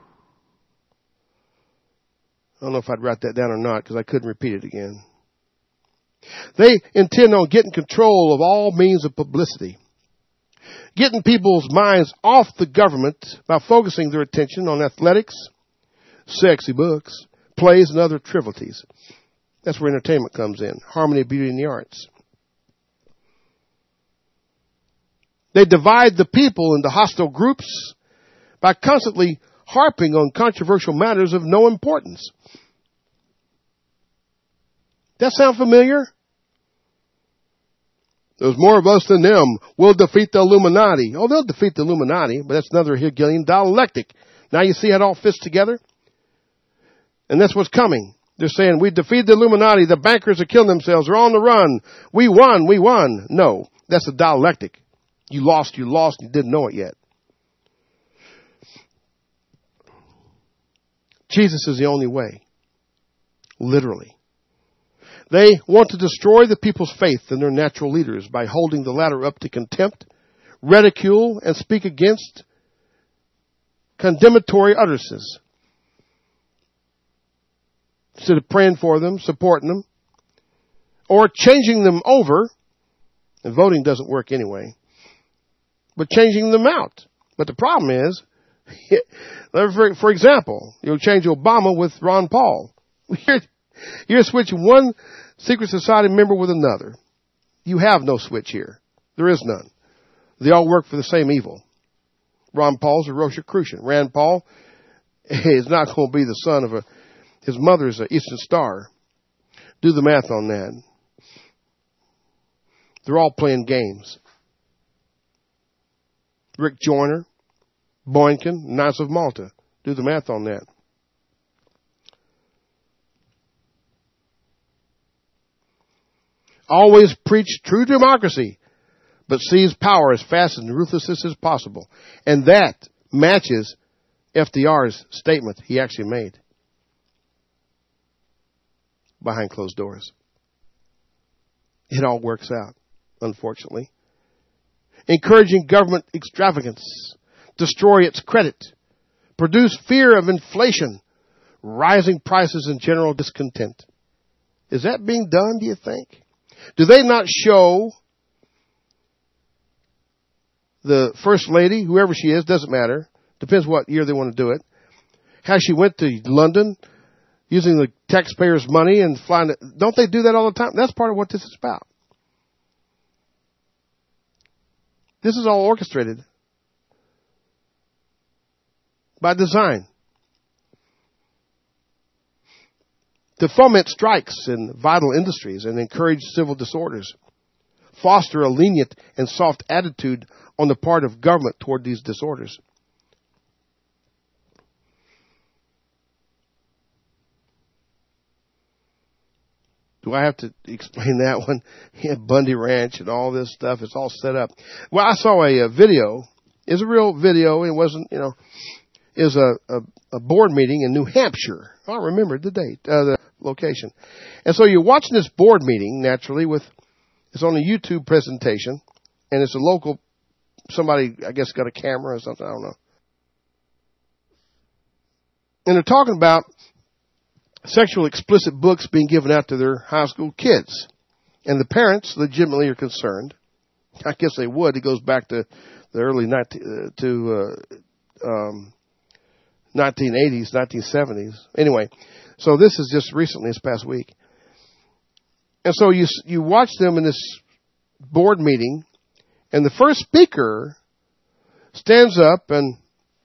don't know if I'd write that down or not because I couldn't repeat it again. They intend on getting control of all means of publicity, getting people's minds off the government by focusing their attention on athletics, sexy books, plays, and other frivolities. That's where entertainment comes in. Harmony, beauty, and the arts. They divide the people into hostile groups by constantly harping on controversial matters of no importance. That sound familiar? There's more of us than them. We'll defeat the Illuminati. Oh, they'll defeat the Illuminati, but that's another Hegelian dialectic. Now you see how it all fits together? And that's what's coming. They're saying, we defeated the Illuminati. The bankers are killing themselves. They're on the run. We won. No, that's a dialectic. You lost, you didn't know it yet. Jesus is the only way. Literally. They want to destroy the people's faith in their natural leaders by holding the latter up to contempt, ridicule, and speak against condemnatory utterances. Instead of praying for them, supporting them, or changing them over, and voting doesn't work anyway, but changing them out. But the problem is, for example, you'll change Obama with Ron Paul. You're switching one secret society member with another. You have no switch here. There is none. They all work for the same evil. Ron Paul's a Rosicrucian. Rand Paul is not going to be the son of his mother's an Eastern Star. Do the math on that. They're all playing games. Rick Joyner, Boykin, Knights of Malta. Do the math on that. Always preach true democracy, but seize power as fast and ruthless as possible. And that matches FDR's statement he actually made behind closed doors. It all works out, unfortunately. Encouraging government extravagance, destroy its credit, produce fear of inflation, rising prices and general discontent. Is that being done, do you think? Do they not show the First Lady, whoever she is, doesn't matter, depends what year they want to do it, how she went to London using the taxpayers' money and flying it? Don't they do that all the time? That's part of what this is about. This is all orchestrated by design to foment strikes in vital industries and encourage civil disorders, foster a lenient and soft attitude on the part of government toward these disorders. Do I have to explain that one? Yeah, Bundy Ranch and all this stuff. It's all set up. Well, I saw a video. It's a real video. It wasn't, it was a board meeting in New Hampshire. I remember the date, the location. And so you're watching this board meeting, naturally, it's on a YouTube presentation, and it's a local, somebody, I guess, got a camera or something, I don't know. And they're talking about sexual explicit books being given out to their high school kids. And the parents legitimately are concerned. I guess they would. It goes back to the early 1980s, 1970s. Anyway, so this is just recently, this past week. And so you watch them in this board meeting, and the first speaker stands up and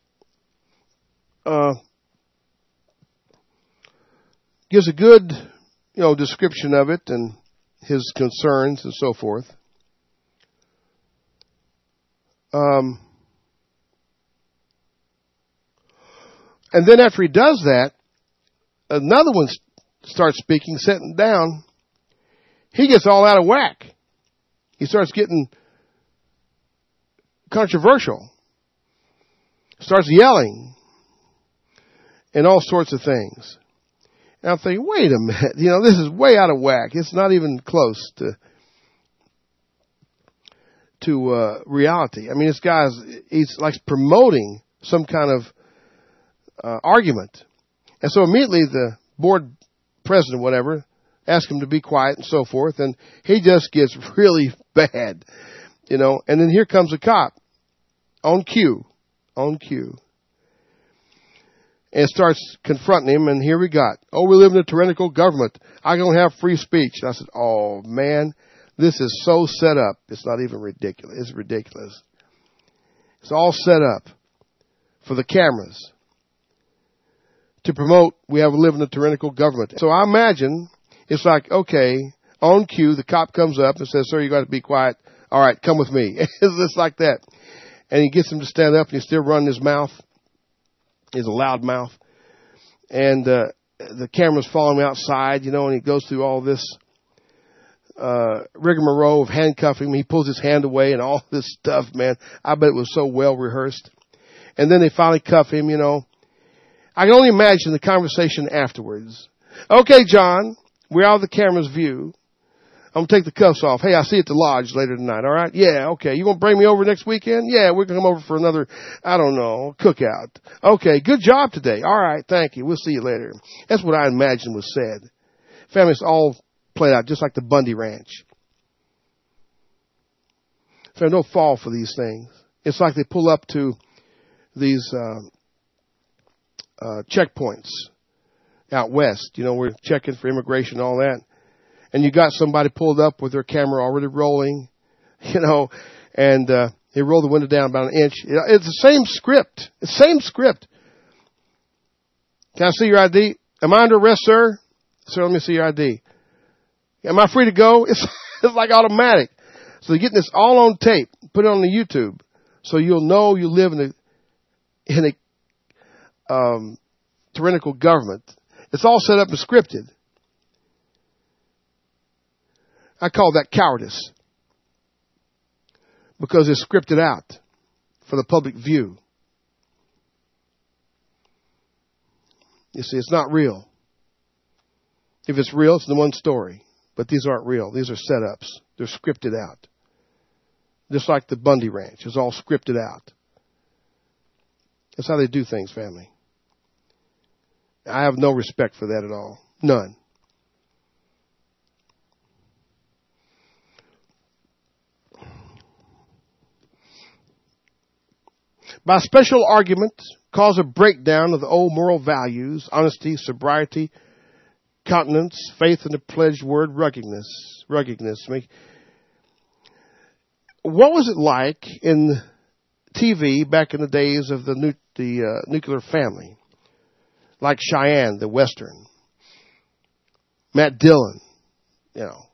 gives a good, description of it and his concerns and so forth. And then after he does that, another one starts speaking, sitting down. He gets all out of whack. He starts getting controversial. Starts yelling and all sorts of things. And I'm thinking, wait a minute, this is way out of whack. It's not even close to reality. I mean, he's like promoting some kind of argument. And so immediately the board president, whatever, asked him to be quiet and so forth. And he just gets really bad, you know. And then here comes a cop on cue. And starts confronting him, and here we got, we live in a tyrannical government. I don't have free speech. And I said, oh, man, this is so set up. It's not even ridiculous. It's ridiculous. It's all set up for the cameras to promote we live in a tyrannical government. So I imagine it's like, okay, on cue, the cop comes up and says, sir, you got to be quiet. All right, come with me. It's just like that. And he gets him to stand up, and he's still running his mouth. He's a loud mouth. And the camera's following him outside, you know, and he goes through all this rigmarole of handcuffing him. He pulls his hand away and all this stuff, man. I bet it was so well rehearsed. And then they finally cuff him, you know. I can only imagine the conversation afterwards. Okay, John, we're out of the camera's view. I'm going to take the cuffs off. Hey, I'll see you at the lodge later tonight, all right? Yeah, okay. You going to bring me over next weekend? Yeah, we're going to come over for another, I don't know, cookout. Okay, good job today. All right, thank you. We'll see you later. That's what I imagine was said. Family, it's all played out just like the Bundy Ranch. Family, don't fall for these things. It's like they pull up to these checkpoints out west. You know, we're checking for immigration and all that. And you got somebody pulled up with their camera already rolling, you know, and they roll the window down about an inch. It's the same script. It's the same script. Can I see your ID? Am I under arrest, sir? Sir, let me see your ID. Am I free to go? It's like automatic. So they're getting this all on tape. Put it on the YouTube so you'll know you live in a tyrannical government. It's all set up and scripted. I call that cowardice because it's scripted out for the public view. You see, it's not real. If it's real, it's the one story. But these aren't real. These are setups. They're scripted out. Just like the Bundy Ranch. It's all scripted out. That's how they do things, family. I have no respect for that at all. None. By special argument, cause a breakdown of the old moral values, honesty, sobriety, continence, faith in the pledged word, ruggedness. What was it like in TV back in the days of the nuclear family? Like Cheyenne, the Western. Matt Dillon, you know.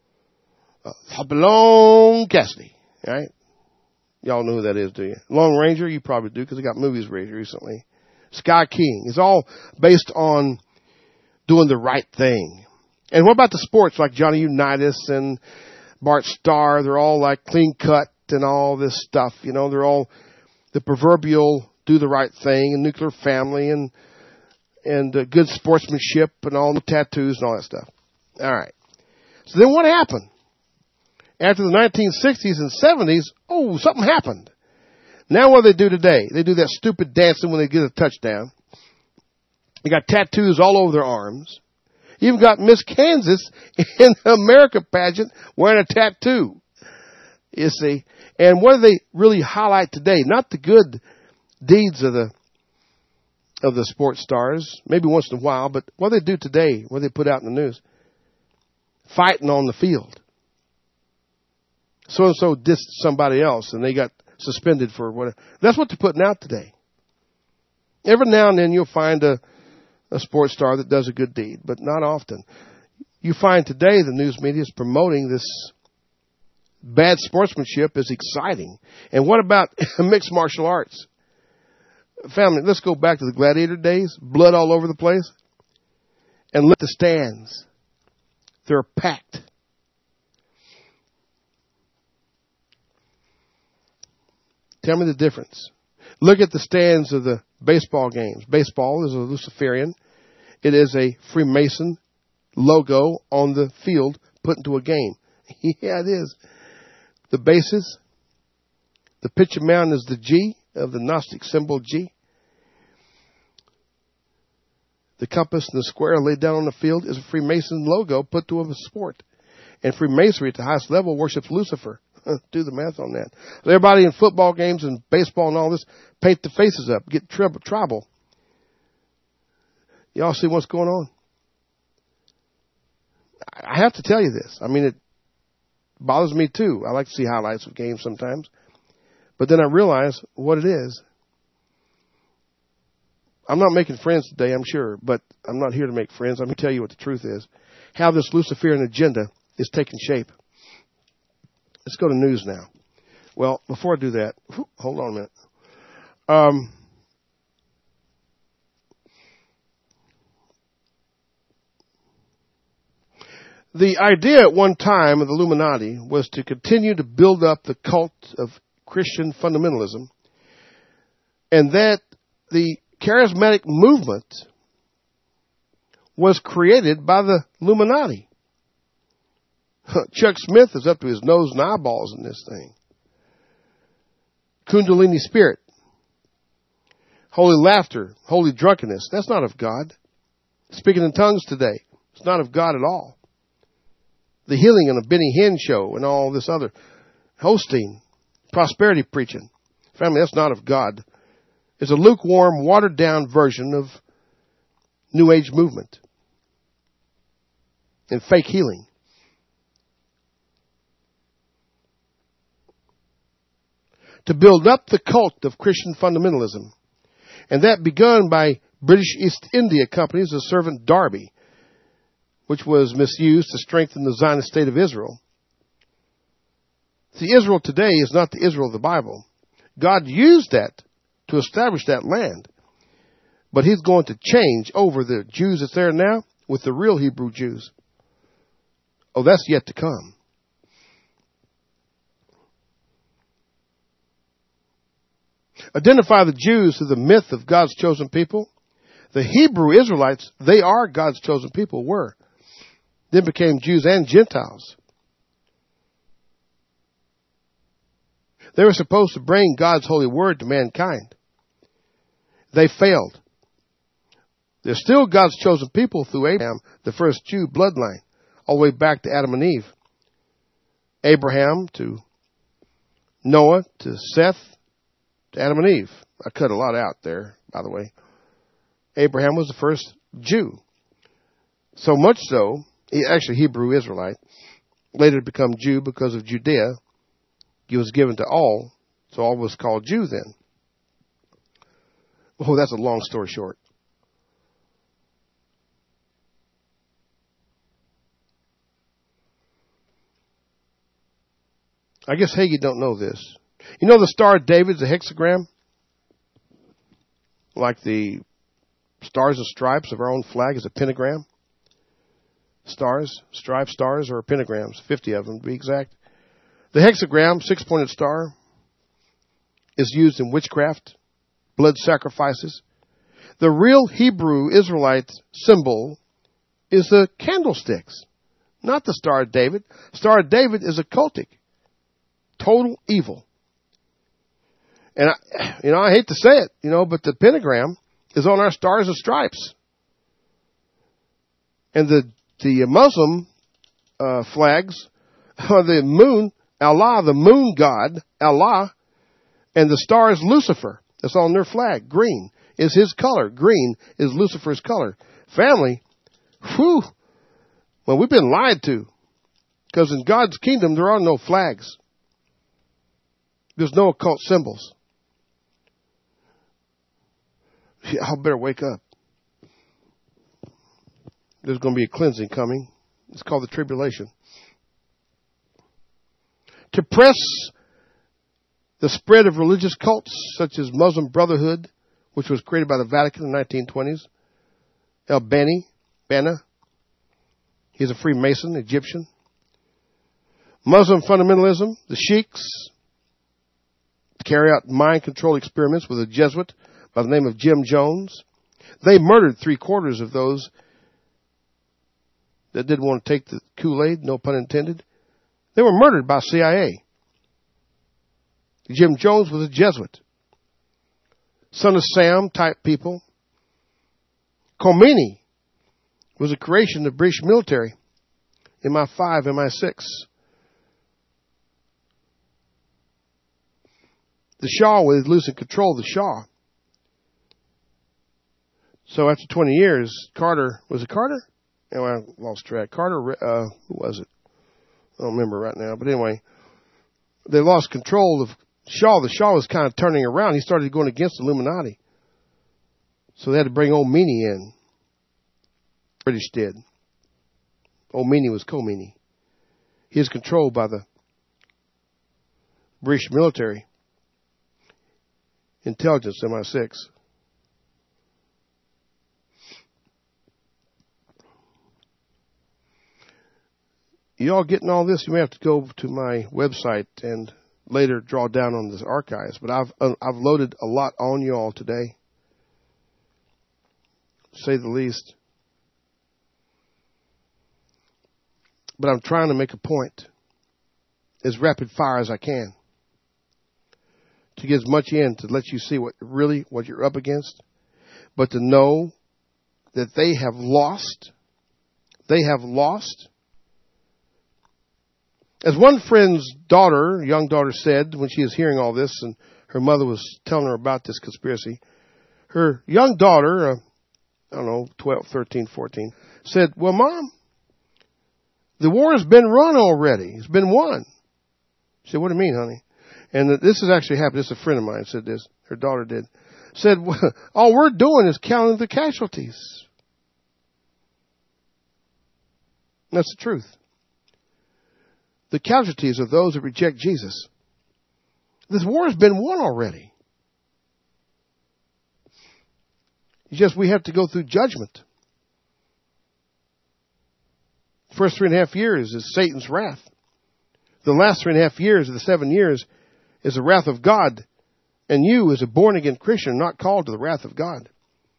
Hopalong Cassidy, right? Y'all know who that is, do you? Lone Ranger, you probably do because he got movies raised recently. Sky King. It's all based on doing the right thing. And what about the sports like Johnny Unitas and Bart Starr? They're all like clean cut and all this stuff. You know, they're all the proverbial do the right thing and nuclear family and good sportsmanship and all the tattoos and all that stuff. All right. So then what happened? After the 1960s and 70s, something happened. Now what do they do today? They do that stupid dancing when they get a touchdown. They got tattoos all over their arms. You even got Miss Kansas in the America pageant wearing a tattoo. You see. And what do they really highlight today? Not the good deeds of the sports stars, maybe once in a while, but what do they do today? What do they put out in the news? Fighting on the field. So-and-so dissed somebody else, and they got suspended for whatever. That's what they're putting out today. Every now and then you'll find a sports star that does a good deed, but not often. You find today the news media is promoting this bad sportsmanship as exciting. And what about mixed martial arts? Family, let's go back to the gladiator days. Blood all over the place. And look at the stands. They're packed. Tell me the difference. Look at the stands of the baseball games. Baseball is a Luciferian. It is a Freemason logo on the field put into a game. Yeah, it is. The bases, the pitcher mound is the G of the Gnostic symbol G. The compass and the square laid down on the field is a Freemason logo put to a sport. And Freemasonry at the highest level worships Lucifer. Do the math on that. Everybody in football games and baseball and all this paint the faces up, get tribal. Y'all see what's going on? I have to tell you this. I mean, it bothers me too. I like to see highlights of games sometimes. But then I realize what it is. I'm not making friends today, I'm sure, but I'm not here to make friends. Let me tell you what the truth is. How this Luciferian agenda is taking shape. Let's go to news now. Well, before I do that, hold on a minute. The idea at one time of the Illuminati was to continue to build up the cult of Christian fundamentalism, and that the charismatic movement was created by the Illuminati. Chuck Smith is up to his nose and eyeballs in this thing. Kundalini spirit, holy laughter, holy drunkenness, that's not of God. Speaking in tongues today, it's not of God at all. The healing and the Benny Hinn show and all this other hosting, prosperity preaching. Family, that's not of God. It's a lukewarm, watered-down version of New Age movement and fake healing. To build up the cult of Christian fundamentalism. And that begun by British East India companies, the servant Darby, which was misused to strengthen the Zionist state of Israel. See, Israel today is not the Israel of the Bible. God used that to establish that land. But he's going to change over the Jews that's there now with the real Hebrew Jews. Oh, that's yet to come. Identify the Jews through the myth of God's chosen people. The Hebrew Israelites, they are God's chosen people, were. Then became Jews and Gentiles. They were supposed to bring God's holy word to mankind. They failed. They're still God's chosen people through Abraham, the first Jew bloodline, all the way back to Adam and Eve. Abraham to Noah to Seth to Adam and Eve. I cut a lot out there, by the way. Abraham was the first Jew. So much so, actually Hebrew Israelite, later become Jew because of Judea. He was given to all, so all was called Jew then. Oh, that's a long story short. I guess Hagee don't know this. You know the Star of David is a hexagram? Like the stars and stripes of our own flag is a pentagram. Stars, stripes, stars, or pentagrams, 50 of them to be exact. The hexagram, 6-pointed star, is used in witchcraft, blood sacrifices. The real Hebrew Israelite symbol is the candlesticks, not the Star of David. Star of David is occultic, total evil. And I hate to say it, but the pentagram is on our stars and stripes. And the Muslim flags are the moon, Allah, the moon god, Allah, and the star is Lucifer. That's on their flag. Green is his color. Green is Lucifer's color. Family, whew, well, we've been lied to. Because in God's kingdom, there are no flags. There's no occult symbols. I better wake up. There's going to be a cleansing coming. It's called the tribulation. To press the spread of religious cults such as Muslim Brotherhood, which was created by the Vatican in the 1920s. Banna, he's a Freemason, Egyptian. Muslim fundamentalism, the sheiks carry out mind control experiments with a Jesuit by the name of Jim Jones. They murdered 3/4 of those that didn't want to take the Kool-Aid, no pun intended. They were murdered by CIA. Jim Jones was a Jesuit. Son of Sam type people. Khomeini was a creation of the British military. MI5, MI6. The Shah was losing control of the Shah. So after 20 years, Carter, was it Carter? Oh, I lost track. Carter, who was it? I don't remember right now. But anyway, they lost control of Shah. The Shah was kind of turning around. He started going against the Illuminati. So they had to bring Khomeini in. British did. Khomeini was Khomeini. He is controlled by the British military. Intelligence, MI6. You all getting all this? You may have to go to my website and later draw down on the archives. But I've loaded a lot on you all today, to say the least. But I'm trying to make a point as rapid fire as I can to get as much in to let you see what you're up against, but to know that they have lost. They have lost. As one friend's daughter, young daughter, said when she was hearing all this and her mother was telling her about this conspiracy, her young daughter, 12, 13, 14, said, "Well, Mom, the war has been run already. It's been won." She said, "What do you mean, honey?" And this has actually happened. This is a friend of mine said this. Her daughter did. Said, "Well, all we're doing is counting the casualties." And that's the truth. The casualties are those that reject Jesus. This war has been won already. It's just we have to go through judgment. The first 3.5 years is Satan's wrath. The last 3.5 years of the 7 years is the wrath of God. And you, as a born-again Christian, are not called to the wrath of God.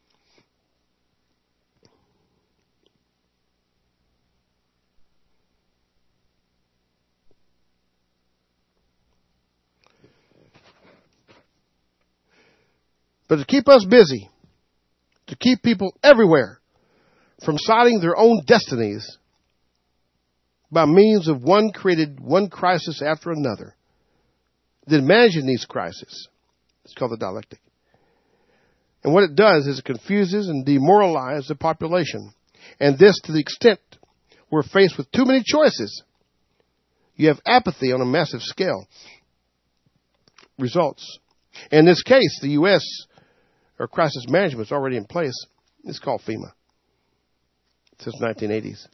But to keep us busy, to keep people everywhere from deciding their own destinies by means of one crisis after another, then managing these crises, it's called the dialectic. And what it does is it confuses and demoralizes the population. And this to the extent we're faced with too many choices. You have apathy on a massive scale. Results. In this case, the U.S. or crisis management is already in place. It's called FEMA. Since 1980s.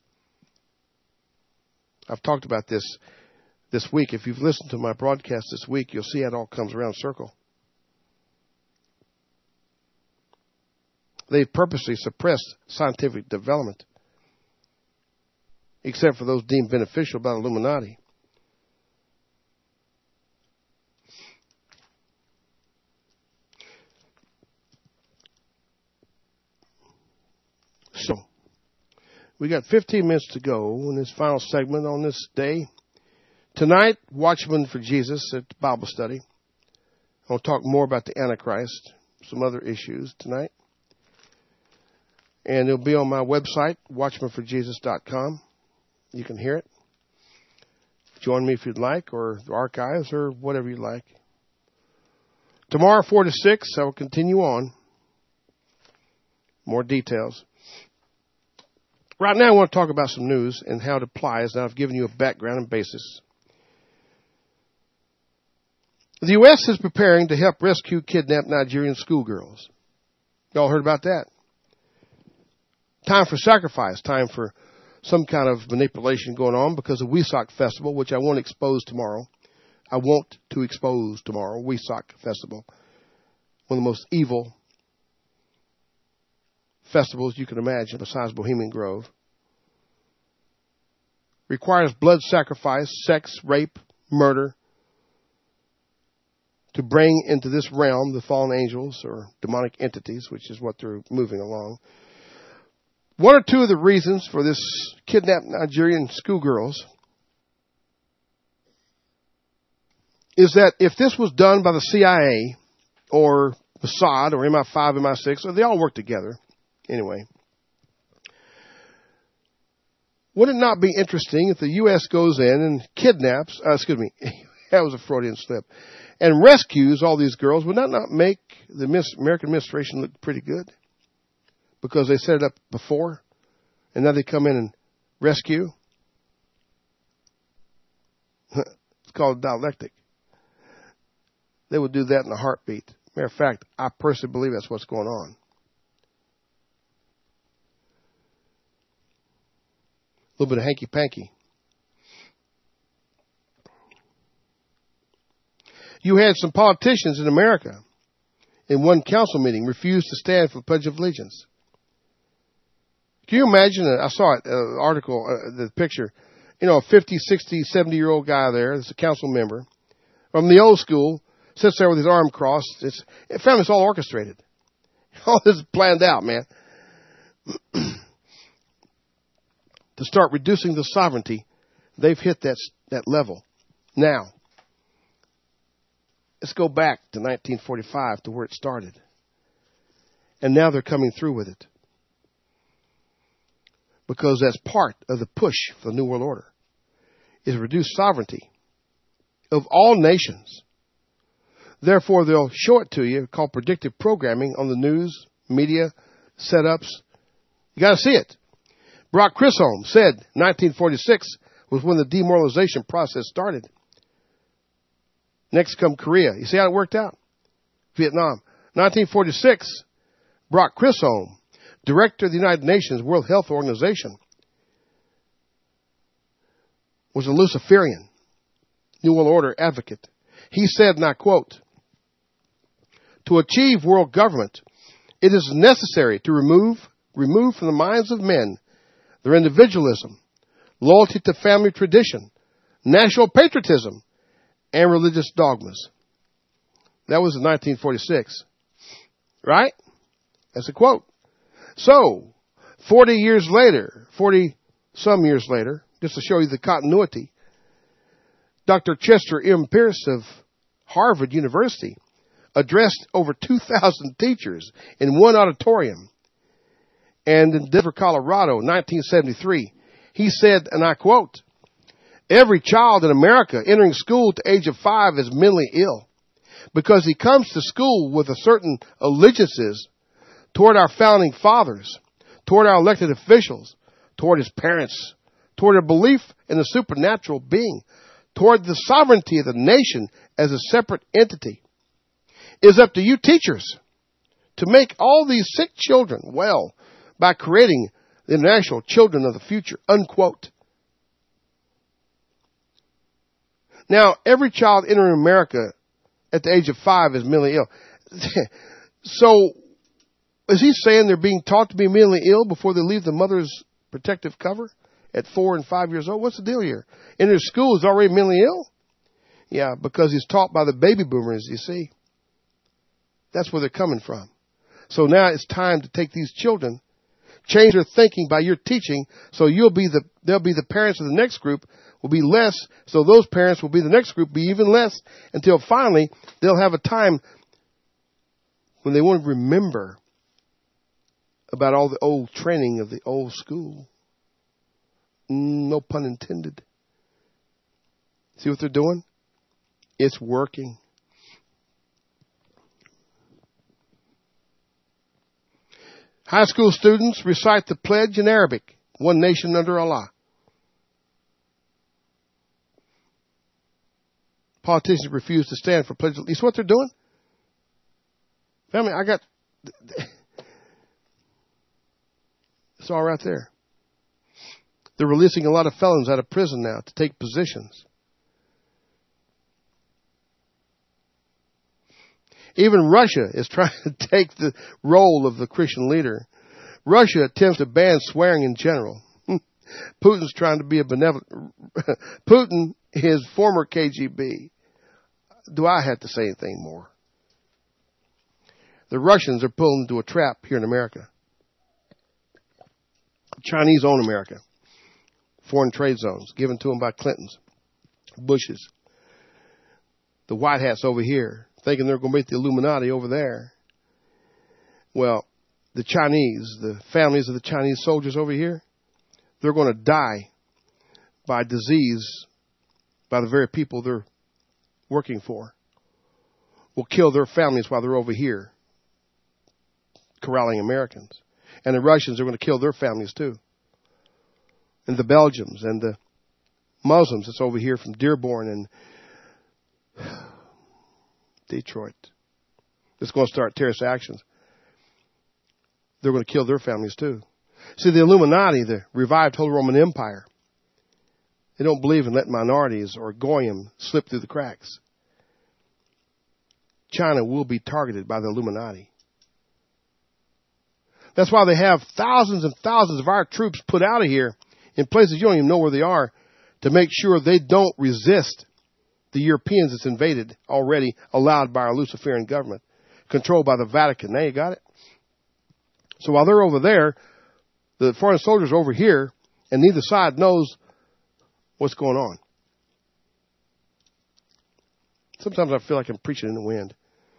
I've talked about this week. If you've listened to my broadcast this week, you'll see how it all comes around circle. They've purposely suppressed scientific development, except for those deemed beneficial by the Illuminati. So, we got 15 minutes to go in this final segment on this day. Tonight, Watchmen for Jesus at Bible study. I'll talk more about the Antichrist, some other issues tonight. And it'll be on my website, watchmenforjesus.com. You can hear it. Join me if you'd like, or the archives, or whatever you'd like. Tomorrow, 4 to 6, I will continue on. More details. Right now, I want to talk about some news and how it applies. Now, I've given you a background and basis. The U.S. is preparing to help rescue kidnapped Nigerian schoolgirls. Y'all heard about that? Time for sacrifice. Time for some kind of manipulation going on because of Wesak Festival, which I won't expose tomorrow. I want to expose tomorrow. Wesak Festival. One of the most evil festivals you can imagine besides Bohemian Grove. Requires blood sacrifice, sex, rape, murder to bring into this realm the fallen angels or demonic entities, which is what they're moving along. One or two of the reasons for this kidnapped Nigerian schoolgirls is that if this was done by the CIA or Mossad or MI5, MI6, or they all work together, Anyway. Would it not be interesting if the U.S. goes in and kidnaps, that was a Freudian slip, and rescues all these girls? Would that not make the American administration look pretty good? Because they set it up before, and now they come in and rescue? It's called dialectic. They would do that in a heartbeat. Matter of fact, I personally believe that's what's going on. A little bit of hanky-panky. You had some politicians in America in one council meeting refuse to stand for the Pledge of Allegiance. Can you imagine? I saw it, the article, the picture. You know, a 50, 60, 70-year-old guy there, that's a council member, from the old school, sits there with his arm crossed. It's all orchestrated. All this is planned out, man. To start reducing the sovereignty, they've hit that level. Now, let's go back to 1945 to where it started. And now they're coming through with it. Because that's part of the push for the New World Order, is reduce sovereignty of all nations. Therefore, they'll show it to you, called predictive programming on the news, media, setups. You got to see it. Brock Chisholm said 1946 was when the demoralization process started. Next come Korea. You see how it worked out? Vietnam. 1946, Brock Chisholm, director of the United Nations World Health Organization, was a Luciferian, New World Order advocate. He said, and I quote, "To achieve world government, it is necessary to remove from the minds of men their individualism, loyalty to family tradition, national patriotism, and religious dogmas." That was in 1946. Right? That's a quote. So, 40-some years later, just to show you the continuity, Dr. Chester M. Pierce of Harvard University addressed over 2,000 teachers in one auditorium. And in Denver, Colorado, 1973, he said, and I quote, "Every child in America entering school at the age of 5 is mentally ill because he comes to school with a certain allegiances toward our founding fathers, toward our elected officials, toward his parents, toward a belief in a supernatural being, toward the sovereignty of the nation as a separate entity. It is up to you teachers to make all these sick children well by creating the national children of the future," unquote. Now, every child entering America at the age of 5 is mentally ill. So, is he saying they're being taught to be mentally ill before they leave the mother's protective cover at 4 and 5 years old? What's the deal here? In his school is already mentally ill? Yeah, because he's taught by the baby boomers, you see. That's where they're coming from. So now it's time to take these children, change their thinking by your teaching, so they'll be the parents of the next group, will be less, so those parents will be the next group, be even less, until finally they'll have a time when they won't remember about all the old training of the old school. No pun intended. See what they're doing? It's working. High school students recite the pledge in Arabic, one nation under Allah. Politicians refuse to stand for pledge. You see what they're doing? Family, it's all right there. They're releasing a lot of felons out of prison now to take positions. Even Russia is trying to take the role of the Christian leader. Russia attempts to ban swearing in general. Putin's trying to be a benevolent. Putin is former KGB. Do I have to say anything more? The Russians are pulled into a trap here in America. Chinese own America. Foreign trade zones given to them by Clintons, Bushes. The white hats over here, thinking they're going to meet the Illuminati over there. Well, the Chinese, the families of the Chinese soldiers over here, they're going to die by disease by the very people they're working for. Will kill their families while they're over here corralling Americans. And the Russians are going to kill their families too. And the Belgians and the Muslims that's over here from Dearborn and Detroit. It's going to start terrorist actions. They're going to kill their families too. See, the Illuminati, the revived Holy Roman Empire, they don't believe in letting minorities or Goyim slip through the cracks. China will be targeted by the Illuminati. That's why they have thousands and thousands of our troops put out of here in places you don't even know where they are to make sure they don't resist the Europeans that's invaded already, allowed by our Luciferian government, controlled by the Vatican. Now you got it? So while they're over there, the foreign soldiers are over here, and neither side knows what's going on. Sometimes I feel like I'm preaching in the wind.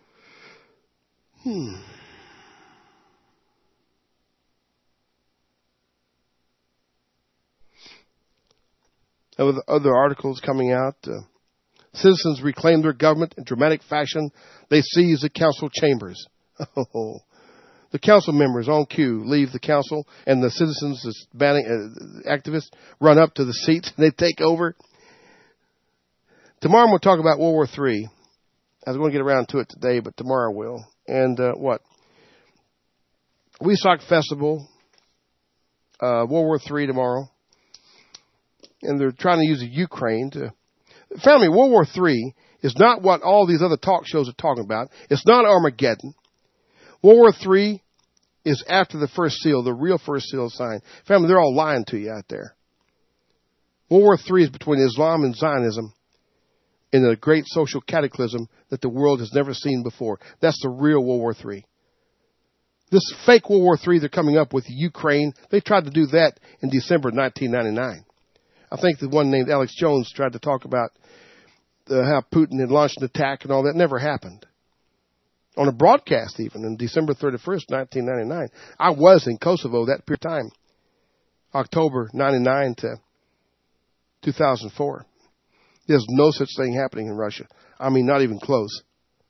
Other articles coming out. Citizens reclaim their government in dramatic fashion. They seize the council chambers. Oh, the council members on cue leave the council, and the citizens, the activists, run up to the seats and they take over. Tomorrow we'll talk about World War III. I was going to get around to it today, but tomorrow I will. And what? Wesak Festival, World War III tomorrow. And they're trying to use the Ukraine to... Family, World War III is not what all these other talk shows are talking about. It's not Armageddon. World War III is after the first seal, the real first seal signed. Family, they're all lying to you out there. World War III is between Islam and Zionism in a great social cataclysm that the world has never seen before. That's the real World War III. This fake World War III they're coming up with Ukraine, they tried to do that in December 1999. I think the one named Alex Jones tried to talk about how Putin had launched an attack and all that. Never happened. On a broadcast even, on December 31st, 1999. I was in Kosovo that period of time. October 99 to 2004. There's no such thing happening in Russia. I mean, not even close.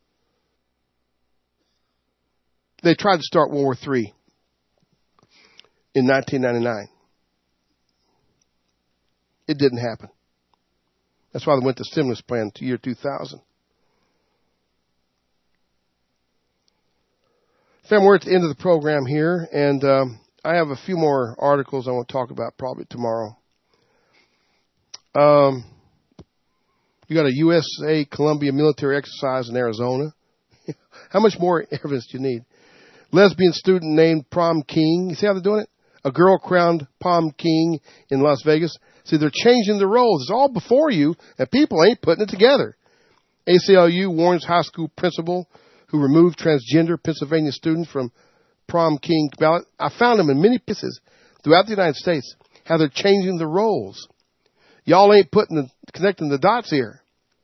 They tried to start World War III in 1999. It didn't happen. That's why they went to stimulus plan to year 2000. Fam, we're at the end of the program here, and I have a few more articles I want to talk about probably tomorrow. You got a USA Columbia military exercise in Arizona. How much more evidence do you need? Lesbian student named Prom King. You see how they're doing it? A girl crowned Prom King in Las Vegas. See, they're changing the roles. It's all before you, and people ain't putting it together. ACLU warns high school principal who removed transgender Pennsylvania students from Prom King ballot. I found them in many places throughout the United States, how they're changing the roles. Y'all ain't connecting the dots here.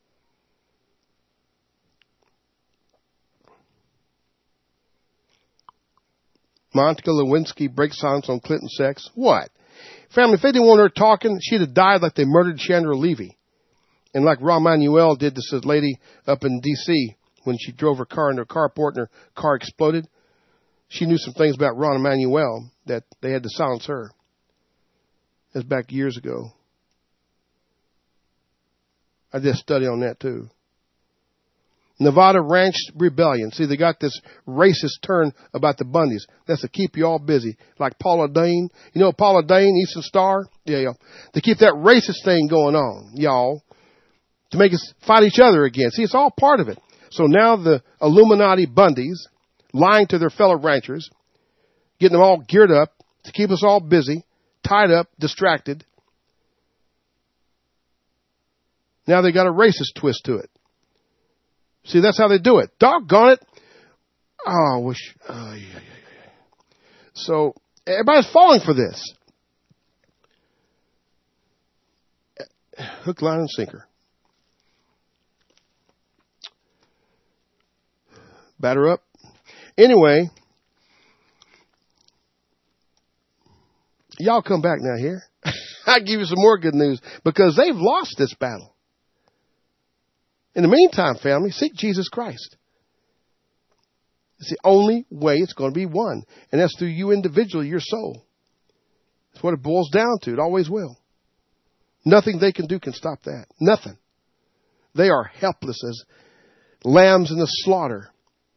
Monica Lewinsky breaks silence on Clinton sex. What? Family, if they didn't want her talking, she'd have died like they murdered Chandra Levy. And like Rahm Emanuel did to this lady up in D.C. when she drove her car into a carport and her car exploded. She knew some things about Rahm Emanuel that they had to silence her. That's back years ago. I did a study on that too. Nevada Ranch Rebellion. See, they got this racist turn about the Bundys. That's to keep you all busy. Like Paula Deen. You know Paula Deen, Eastern Star? Yeah. To keep that racist thing going on, y'all. To make us fight each other again. See, it's all part of it. So now the Illuminati Bundys lying to their fellow ranchers, getting them all geared up to keep us all busy, tied up, distracted. Now they got a racist twist to it. See, that's how they do it. Doggone it. Oh, I wish. Yeah. So, everybody's falling for this. Hook, line, and sinker. Batter up. Anyway, Y'all come back now here. I'll give you some more good news because they've lost this battle. In the meantime, family, seek Jesus Christ. It's the only way it's going to be won. And that's through you individually, your soul. That's what it boils down to. It always will. Nothing they can do can stop that. Nothing. They are helpless as lambs in the slaughter.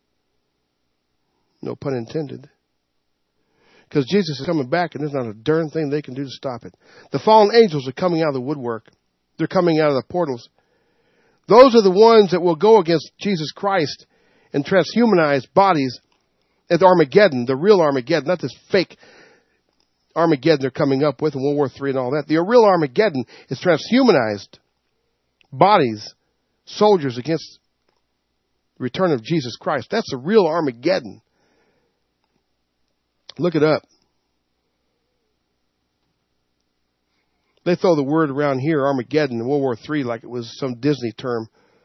No pun intended. Because Jesus is coming back and there's not a darn thing they can do to stop it. The fallen angels are coming out of the woodwork. They're coming out of the portals. Those are the ones that will go against Jesus Christ and transhumanize bodies at Armageddon, the real Armageddon, not this fake Armageddon they're coming up with in World War III and all that. The real Armageddon is transhumanized bodies, soldiers against the return of Jesus Christ. That's the real Armageddon. Look it up. They throw the word around here, Armageddon, in World War III, like it was some Disney term.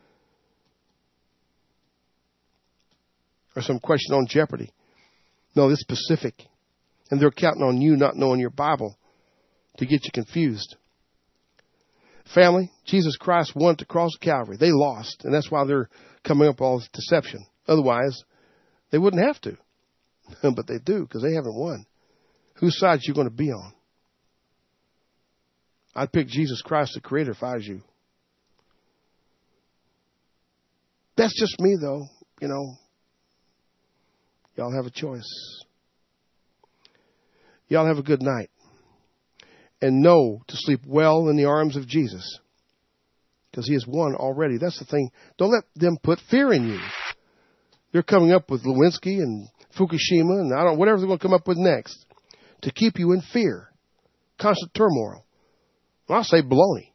Or some question on Jeopardy. No, it's specific. And they're counting on you not knowing your Bible to get you confused. Family, Jesus Christ won to cross Calvary. They lost, and that's why they're coming up with all this deception. Otherwise, they wouldn't have to. But they do, because they haven't won. Whose side are you going to be on? I'd pick Jesus Christ, the Creator, if I was you. That's just me, though. You know, y'all have a choice. Y'all have a good night. And know to sleep well in the arms of Jesus. Because He has won already. That's the thing. Don't let them put fear in you. They're coming up with Lewinsky and Fukushima and whatever they're going to come up with next. To keep you in fear. Constant turmoil. Well, I'll say baloney.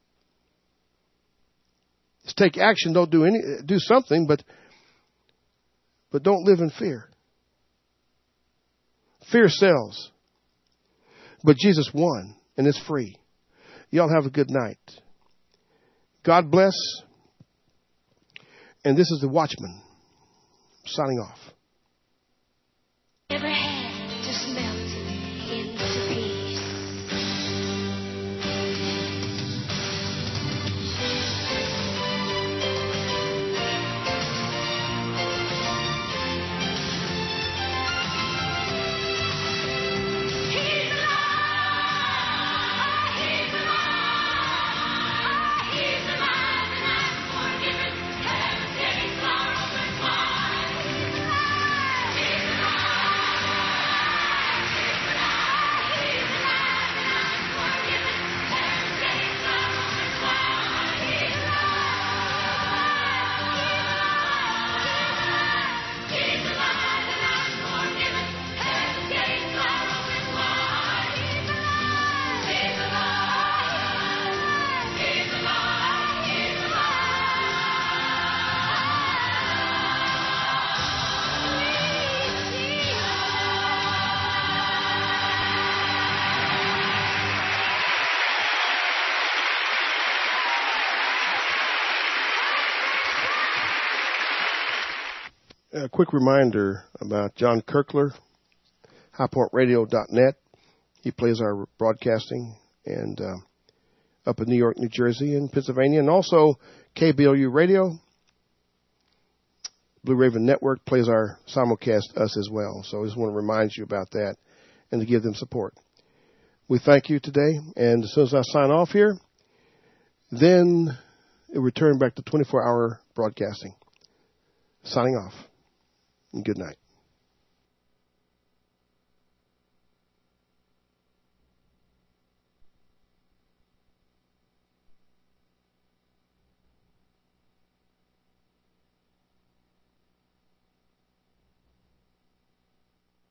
Just take action. Don't do something, but don't live in fear. Fear sells. But Jesus won, and it's free. Y'all have a good night. God bless. And this is the Watchman signing off. Never had to smelt into peace. A quick reminder about John Kirkler, highpointradio.net. He plays our broadcasting and up in New York, New Jersey, and Pennsylvania, and also KBLU Radio. Blue Raven Network plays our simulcast us as well. So I just want to remind you about that and to give them support. We thank you today, and as soon as I sign off here, then it will return back to 24-hour broadcasting. Signing off. And good night.